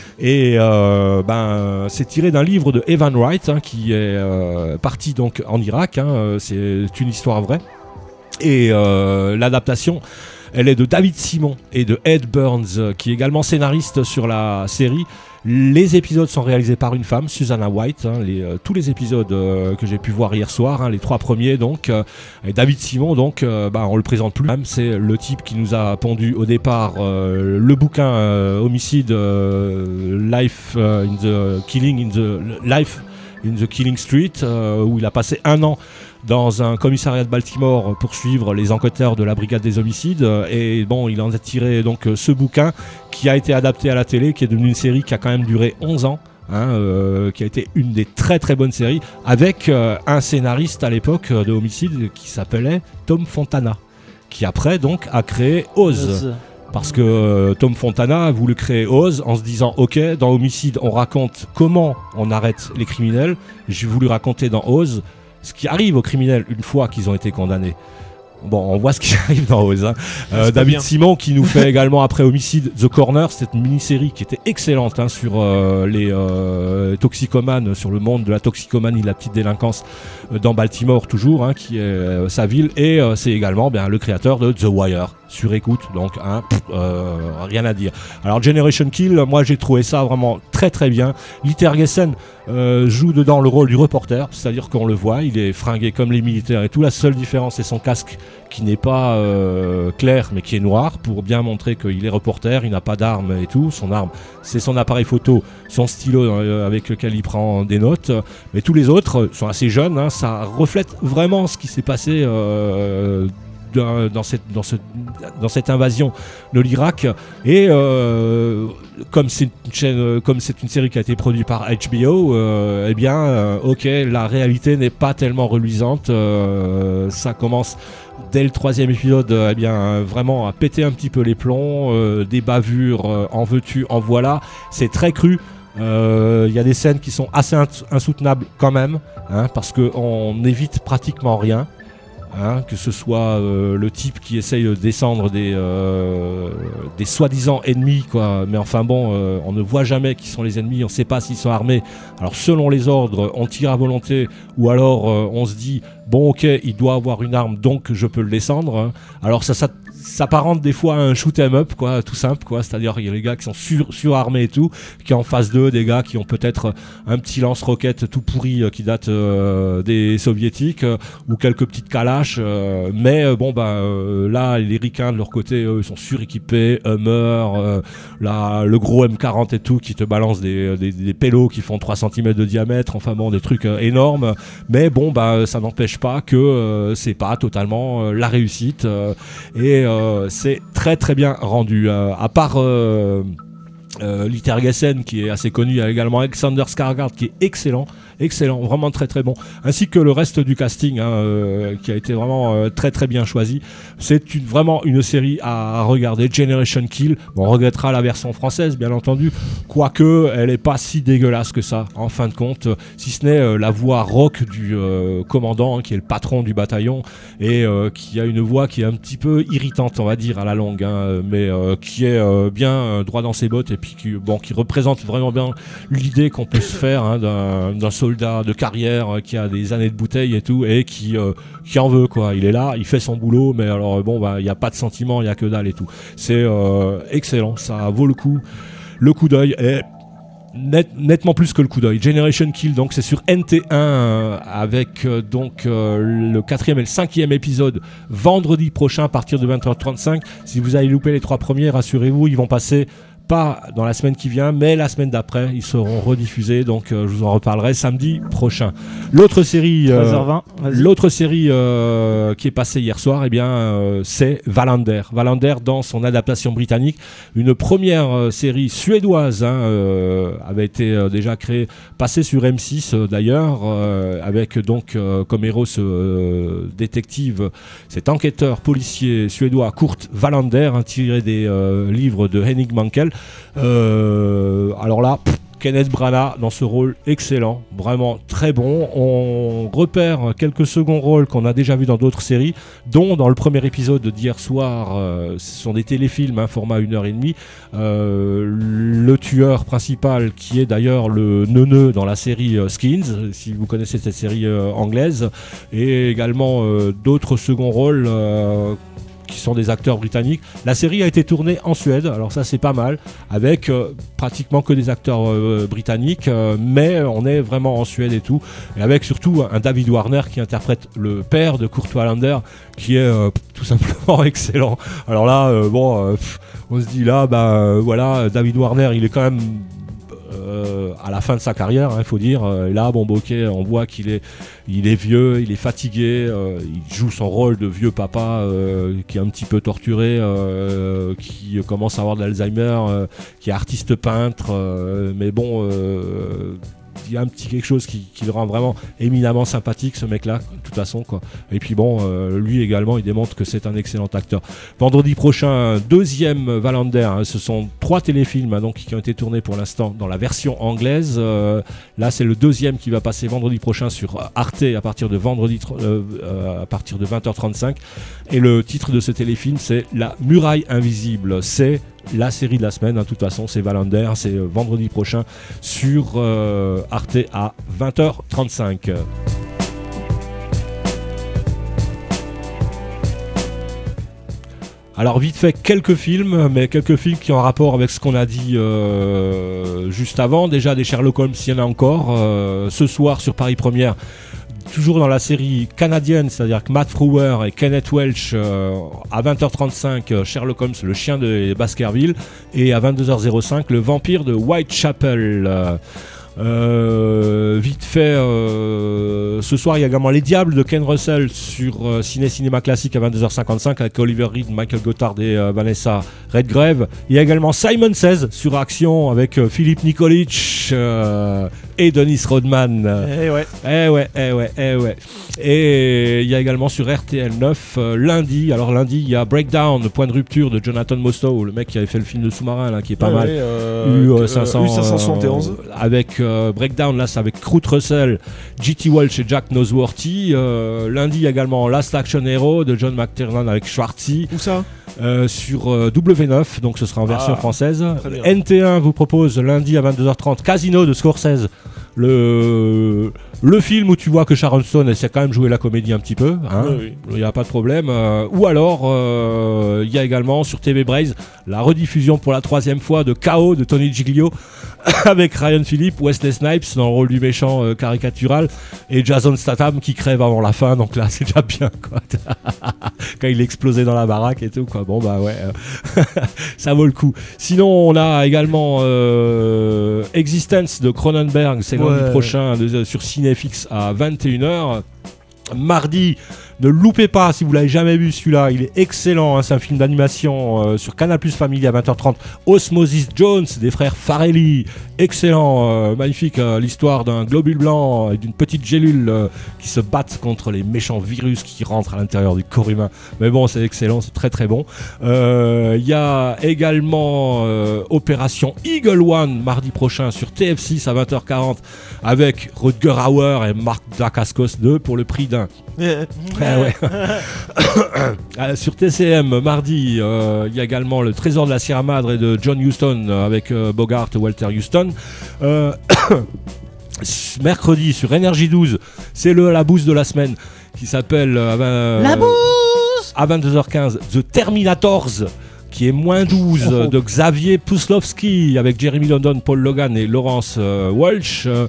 Et euh, ben, c'est tiré d'un livre de Evan Wright hein, qui est euh, parti donc en Irak, hein, c'est une histoire vraie. Et euh, l'adaptation, elle est de David Simon et de Ed Burns, qui est également scénariste sur la série. Les épisodes sont réalisés par une femme, Susanna White. Hein, les, euh, tous les épisodes euh, que j'ai pu voir hier soir, hein, les trois premiers, donc. Euh, et David Simon, donc, euh, bah, on le présente plus. C'est le type qui nous a pondu au départ euh, le bouquin euh, Homicide, euh, Life euh, in the Killing in the Life in the Killing Street, euh, où il a passé un an dans un commissariat de Baltimore pour suivre les enquêteurs de la brigade des homicides. Et bon, il en a tiré donc ce bouquin qui a été adapté à la télé, qui est devenu une série qui a quand même duré onze ans. Hein, euh, qui a été une des très très bonnes séries, avec euh, un scénariste à l'époque de Homicide qui s'appelait Tom Fontana, qui après donc a créé Oz. Oz. Parce que euh, Tom Fontana a voulu créer Oz en se disant ok, dans Homicide on raconte comment on arrête les criminels, j'ai voulu raconter dans Oz ce qui arrive aux criminels une fois qu'ils ont été condamnés. Bon, on voit ce qui arrive dans Oz. Hein. Euh, David Simon qui nous fait également après Homicide The Corner, cette mini-série qui était excellente hein, sur euh, les euh, toxicomanes, sur le monde de la toxicomanie, de la petite délinquance euh, dans Baltimore toujours, hein, qui est euh, sa ville. Et euh, c'est également bien, le créateur de The Wire, sur écoute, donc hein, pff, euh, rien à dire. Alors Generation Kill, moi j'ai trouvé ça vraiment très très bien. Lee Tergesen euh, joue dedans le rôle du reporter, c'est-à-dire qu'on le voit, il est fringué comme les militaires et tout. La seule différence c'est son casque qui n'est pas euh, clair mais qui est noir, pour bien montrer qu'il est reporter, il n'a pas d'arme et tout. Son arme c'est son appareil photo, son stylo euh, avec lequel il prend des notes. Mais tous les autres sont assez jeunes, hein, ça reflète vraiment ce qui s'est passé euh, Dans, dans, cette, dans, ce, dans cette invasion de l'Irak. Et euh, comme c'est une chaîne, comme c'est une série qui a été produite par H B O, euh, eh bien, euh, ok, la réalité n'est pas tellement reluisante. Euh, ça commence dès le troisième épisode, euh, eh bien, vraiment à péter un petit peu les plombs, euh, des bavures, euh, en veux-tu, en voilà. C'est très cru. Il euh, y a des scènes qui sont assez ins- insoutenables quand même, hein, parce qu'on n'évite pratiquement rien. hein, que ce soit euh, le type qui essaye de descendre des, euh, des soi-disant ennemis, quoi. Mais enfin bon, euh, on ne voit jamais qui sont les ennemis, on ne sait pas s'ils sont armés. Alors selon les ordres, on tire à volonté, ou alors euh, on se dit, bon ok, il doit avoir une arme, donc je peux le descendre. Hein. Alors ça, ça s'apparente des fois à un shoot 'em up, quoi, tout simple, quoi. C'est-à-dire il y a les gars qui sont sur, surarmés et tout, qui en face d'eux, des gars qui ont peut-être un petit lance-roquette tout pourri euh, qui date euh, des soviétiques, euh, ou quelques petites calaches, euh, mais euh, bon bah euh, là les ricains de leur côté, eux, ils sont suréquipés, Hummer, euh, là, le gros M quarante et tout qui te balance des, des, des pélos qui font trois centimètres de diamètre, enfin bon, des trucs euh, énormes, mais bon bah ça n'empêche pas que euh, c'est pas totalement euh, la réussite, euh, et euh, Euh, c'est très très bien rendu. Euh, à part euh, euh, Littergessen qui est assez connu, il y a également Alexander Skarsgård qui est excellent. Excellent, vraiment très très bon, ainsi que le reste du casting, hein, euh, qui a été vraiment euh, très très bien choisi. C'est une, vraiment une série à, à regarder. Generation Kill, bon, on regrettera la version française bien entendu, quoique elle est pas si dégueulasse que ça en fin de compte, si ce n'est euh, la voix rock du euh, commandant, hein, qui est le patron du bataillon, et euh, qui a une voix qui est un petit peu irritante, on va dire, à la longue, hein, mais euh, qui est euh, bien euh, droit dans ses bottes, et puis qui, bon, qui représente vraiment bien l'idée qu'on peut se faire, hein, d'un, d'un soldat de carrière euh, qui a des années de bouteille et tout, et qui, euh, qui en veut, quoi. Il est là, il fait son boulot, mais alors bon, bah il n'y a pas de sentiment, il n'y a que dalle et tout. C'est euh, excellent, ça vaut le coup, le coup d'œil est net, nettement plus que le coup d'œil. Generation Kill, donc c'est sur N T un, euh, avec euh, donc euh, le quatrième et le cinquième épisode vendredi prochain à partir de vingt heures trente-cinq. Si vous avez loupé les trois premiers, rassurez-vous, ils vont passer pas dans la semaine qui vient, mais la semaine d'après, ils seront rediffusés, donc euh, je vous en reparlerai samedi prochain. L'autre série, euh, treize heures vingt, l'autre série euh, qui est passée hier soir, eh bien, euh, c'est Wallander. Wallander dans son adaptation britannique, une première euh, série suédoise, hein, euh, avait été euh, déjà créée, passée sur M six euh, d'ailleurs, euh, avec donc euh, comme héros ce euh, détective, cet enquêteur policier suédois Kurt Wallander, hein, tiré des euh, livres de Henning Mankell. Euh, alors là, pff, Kenneth Branagh dans ce rôle excellent, vraiment très bon. On repère quelques seconds rôles qu'on a déjà vus dans d'autres séries, dont dans le premier épisode d'hier soir, euh, ce sont des téléfilms, hein, format une heure et demie. Euh, le tueur principal, qui est d'ailleurs le neuneu dans la série euh, Skins, si vous connaissez cette série euh, anglaise, et également euh, d'autres seconds rôles euh, qui sont des acteurs britanniques. La série a été tournée en Suède, alors ça c'est pas mal, avec euh, pratiquement que des acteurs euh, britanniques, euh, mais on est vraiment en Suède et tout, et avec surtout un David Warner qui interprète le père de Kurt Wallander, qui est euh, tout simplement excellent. Alors là, euh, bon, euh, pff, on se dit là, bah euh, voilà, David Warner, il est quand même Euh, à la fin de sa carrière, il hein, faut dire. Euh, et là, bon, bah, ok, on voit qu'il est, il est vieux, il est fatigué, euh, il joue son rôle de vieux papa euh, qui est un petit peu torturé, euh, qui commence à avoir de l'Alzheimer, euh, qui est artiste peintre, euh, mais bon. Euh, il y a un petit quelque chose qui, qui le rend vraiment éminemment sympathique, ce mec là, de toute façon, quoi. Et puis bon, euh, lui également, il démontre que c'est un excellent acteur. Vendredi prochain, deuxième Wallander, hein, ce sont trois téléfilms, hein, donc, qui ont été tournés pour l'instant dans la version anglaise. Euh, là c'est le deuxième qui va passer vendredi prochain sur Arte à partir de vendredi euh, euh, à partir de vingt heures trente-cinq, et le titre de ce téléfilm c'est La Muraille Invisible. C'est la série de la semaine, hein, de toute façon c'est Wallander, c'est euh, vendredi prochain sur euh, Arte à vingt heures trente-cinq. Alors vite fait, quelques films, mais quelques films qui ont un rapport avec ce qu'on a dit euh, juste avant. Déjà des Sherlock Holmes, il y en a encore. Euh, ce soir sur Paris Première, toujours dans la série canadienne, c'est-à-dire que Matt Frewer et Kenneth Welch, euh, à vingt heures trente-cinq, euh, Sherlock Holmes, le chien de Baskerville, et à vingt-deux heures cinq, le vampire de Whitechapel. Euh, Euh, vite fait, euh, ce soir il y a également Les Diables de Ken Russell sur euh, Ciné Cinéma Classique à vingt-deux heures cinquante-cinq avec Oliver Reed, Michael Gothard et euh, Vanessa Redgrave. Il y a également Simon Says sur Action avec euh, Philippe Nikolic, euh, et Dennis Rodman. Eh ouais. Eh ouais, eh ouais, eh ouais. Et il y a également sur R T L neuf euh, lundi. Alors lundi, il y a Breakdown, Point de rupture de Jonathan Mostow, le mec qui avait fait le film de sous-marin là, qui est pas Ouais, mal. ouais, euh, U euh, cinq cents U cinq cent soixante et onze. euh, avec euh, Breakdown, là c'est avec Kurt Russell, G T Walsh et Jack Nosworthy. Euh, lundi, il y a également Last Action Hero de John McTiernan avec Schwartzy. Où ça? Euh, sur euh, W neuf, donc ce sera en version Ah, française. très bien. N T un vous propose lundi à vingt-deux heures trente Casino de Scorsese. Le, le film où tu vois que Sharon Stone essaie quand même de jouer la comédie un petit peu, hein. Oui, oui. Il n'y a pas de problème. Euh, ou alors, euh, il y a également sur T V Braze la rediffusion pour la troisième fois de K O de Tony Giglio avec Ryan Phillippe, Wesley Snipes dans le rôle du méchant euh, caricatural et Jason Statham qui crève avant la fin. Donc là, c'est déjà bien, quoi. Quand il explosait dans la baraque et tout, quoi. Bon, bah ouais, euh, ça vaut le coup. Sinon, on a également euh, Existence de Cronenberg, c'est lundi Ouais. prochain de- sur Cinefix à vingt et une heures. Mardi, ne loupez pas si vous l'avez jamais vu celui-là, il est excellent, hein, c'est un film d'animation euh, sur Canal Plus Family à vingt heures trente. Osmosis Jones des frères Farrelly, excellent, euh, magnifique, euh, l'histoire d'un globule blanc et d'une petite gélule euh, qui se battent contre les méchants virus qui rentrent à l'intérieur du corps humain. Mais bon, c'est excellent, c'est très très bon. Il euh, y a également euh, Opération Eagle One mardi prochain sur T F six à vingt heures quarante avec Rutger Hauer et Mark Dacascos deux pour le prix d'un. Ah ouais. Euh, sur T C M mardi, il euh, y a également le Trésor de la Sierra Madre de John Huston euh, avec euh, Bogart et Walter Huston. Euh, mercredi sur Énergie douze, c'est le la bouse de la semaine qui s'appelle euh, à vingt- La bouse à vingt-deux heures quinze The Terminators, qui est moins douze Oh. de Xavier Puslowski avec Jeremy London, Paul Logan et Laurence euh, Walsh. Euh,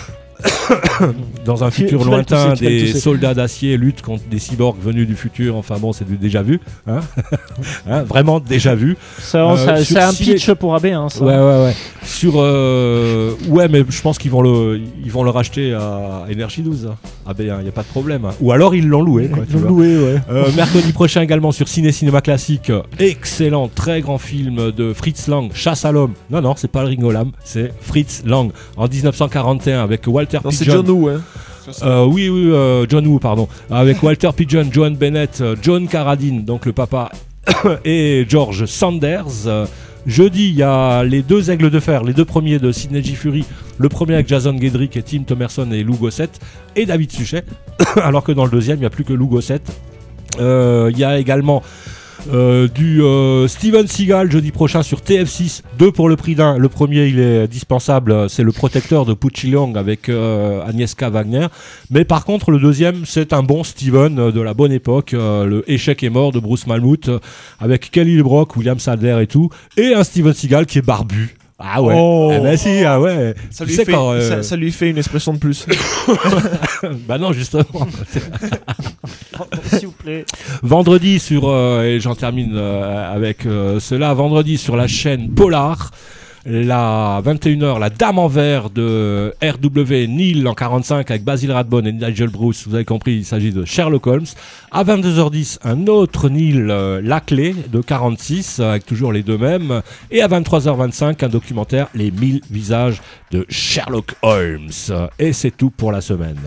dans un Tu- futur tu vas le lointain, tousser, tu vas le des tousser. soldats d'acier luttent contre des cyborgs venus du futur. Enfin bon, c'est du déjà vu, hein. Hein, vraiment déjà vu. Ça, Euh, ça- sur c'est un Ciné- pitch pour A B, hein, ça. Ouais, ouais, ouais. Sur, euh, ouais, mais je pense qu'ils vont le, ils vont le racheter à Énergie douze. Ah ben, il y a pas de problème. Ou alors ils l'ont loué, quoi. tu Ils l'ont vois. loué, ouais. Euh, mercredi prochain également sur Ciné Cinéma Classique, excellent, très grand film de Fritz Lang, Chasse à l'homme. Non, non, c'est pas le Ringo Lam, c'est Fritz Lang en dix-neuf cent quarante et un avec Walter Non, c'est Pigeon. John Woo, hein. Euh, oui, oui, euh, John Woo, pardon. Avec Walter Pigeon, Joan Bennett, euh, John Carradine, donc le papa, et George Sanders. Euh, jeudi, il y a les deux Aigles de Fer, les deux premiers de Sidney J. Furie. Le premier avec Jason Gedrick et Tim Thomerson et Lou Gossett et David Suchet. Alors que dans le deuxième, il n'y a plus que Lou Gossett. Euh, Il y a également euh, du euh, Steven Seagal jeudi prochain sur T F six, deux pour le prix d'un. Le premier, il est dispensable, c'est Le Protecteur de Pucci Long avec euh, Agnieszka Wagner. Mais par contre, le deuxième, c'est un bon Steven euh, de la bonne époque, euh, Le Échec est mort de Bruce Malmuth, euh, avec Kelly LeBrock, William Sadler et tout, et un Steven Seagal qui est barbu. Ah ouais, Oh. eh ben si, ah ouais. Ça Tu lui, sais fait, quand, euh, ça, ça lui fait une expression de plus. bah non, justement. S'il vous plaît. Vendredi sur, euh, et j'en termine euh, avec euh, cela, vendredi sur la chaîne Polar, la vingt et une heures, La Dame en Vert de R W Neil en quarante-cinq avec Basil Rathbone et Nigel Bruce, vous avez compris, il s'agit de Sherlock Holmes. À vingt-deux heures dix, un autre Neil, euh, La Clé de quarante-six, avec toujours les deux mêmes. Et à vingt-trois heures vingt-cinq, un documentaire, Les mille visages de Sherlock Holmes. Et c'est tout pour la semaine.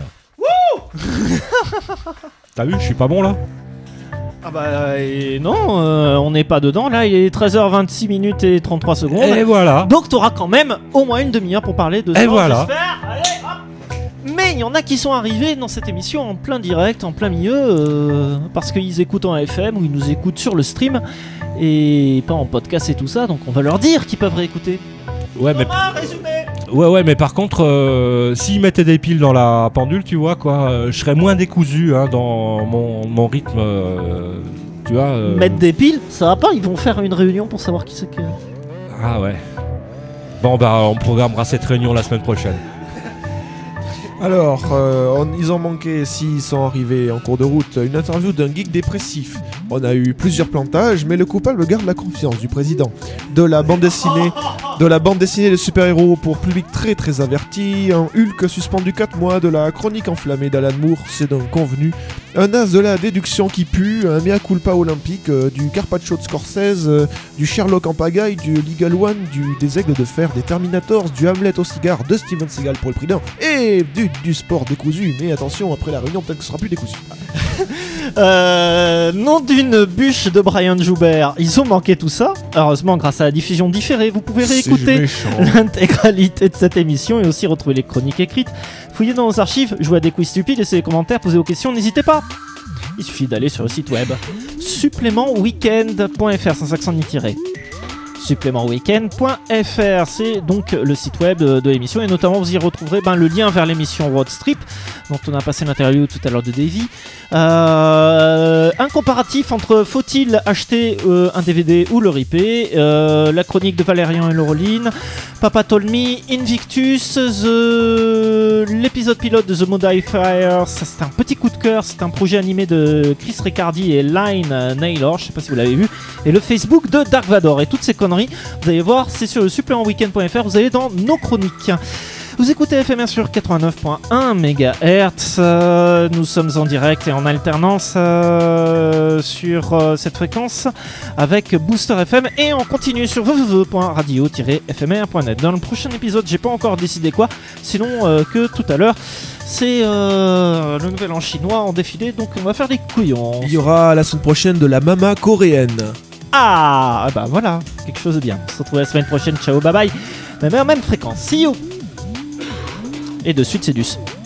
T'as vu, je suis pas bon là? Ah bah et non, euh, on n'est pas dedans. Là, il est treize heures vingt-six minutes et trente-trois secondes. Et voilà. Donc t'auras quand même au moins une demi-heure pour parler de Et ça. voilà. j'espère. Allez, hop. Mais il y en a qui sont arrivés dans cette émission en plein direct, en plein milieu, euh, parce qu'ils écoutent en F M ou ils nous écoutent sur le stream et pas en podcast et tout ça. Donc on va leur dire qu'ils peuvent réécouter. Ouais, mais Thomas, résumé. Ouais, ouais, mais par contre, euh, s'ils mettaient des piles dans la pendule, tu vois, quoi, euh, je serais moins décousu hein, dans mon, mon rythme, euh, tu vois. euh, Mettre des piles, ça va pas. Ils vont faire une réunion pour savoir qui c'est que. Ah ouais. Bon, bah, on programmera cette réunion la semaine prochaine. Alors, euh, on- ils ont manqué, s'ils sont arrivés en cours de route, une interview d'un geek dépressif. On a eu plusieurs plantages, mais le coupable garde la confiance du président. De la bande dessinée De la bande dessinée de super-héros pour public très très averti, un Hulk suspendu quatre mois, de la chronique enflammée d'Alan Moore, c'est donc convenu, un as de la déduction qui pue, un mea culpa olympique, euh, du Carpaccio de Scorsese, euh, du Sherlock en pagaille, du Legal One, du, des Aigles de Fer, des Terminators, du Hamlet au cigare de Steven Seagal pour le prix d'un, et du, du sport décousu, mais attention, après la réunion peut-être que ce sera plus décousu. Euh, nom d'une bûche de Brian Joubert. Ils ont manqué tout ça. Heureusement, grâce à la diffusion différée, vous pouvez réécouter l'intégralité de cette émission et aussi retrouver les chroniques écrites. Fouillez dans nos archives, jouez à des quiz stupides, laissez des commentaires, posez vos questions, n'hésitez pas. Il suffit d'aller sur le site web supplément weekend point f r sans accent ni tiré. supplément weekend point f r, c'est donc le site web de, de l'émission et notamment vous y retrouverez ben, le lien vers l'émission Road Strip dont on a passé l'interview tout à l'heure de Davy. Euh, un comparatif entre faut-il acheter euh, un D V D ou le ripper, euh, la chronique de Valérian et Laureline, Papa Told Me, Invictus, the... l'épisode pilote de The Modifiers, ça c'est un petit coup de cœur, c'est un projet animé de Chris Riccardi et Line Naylor, je sais pas si vous l'avez vu, et le Facebook de Dark Vador, et toutes ces conneries, vous allez voir, c'est sur le supplément weekend point f r, vous allez dans nos chroniques. Vous écoutez F M R sur quatre-vingt-neuf virgule un mégahertz, euh, nous sommes en direct et en alternance euh, sur euh, cette fréquence avec Booster F M et on continue sur w w w point radio tiret f m r point net. Dans le prochain épisode, j'ai pas encore décidé quoi, sinon euh, que tout à l'heure, c'est euh, le nouvel an chinois en défilé, donc on va faire des couillons. Il y aura la semaine prochaine de la mama coréenne. Ah, bah voilà, quelque chose de bien. On se retrouve la semaine prochaine, ciao, bye bye. Même heure, même fréquence, see you. Et de suite, c'est du...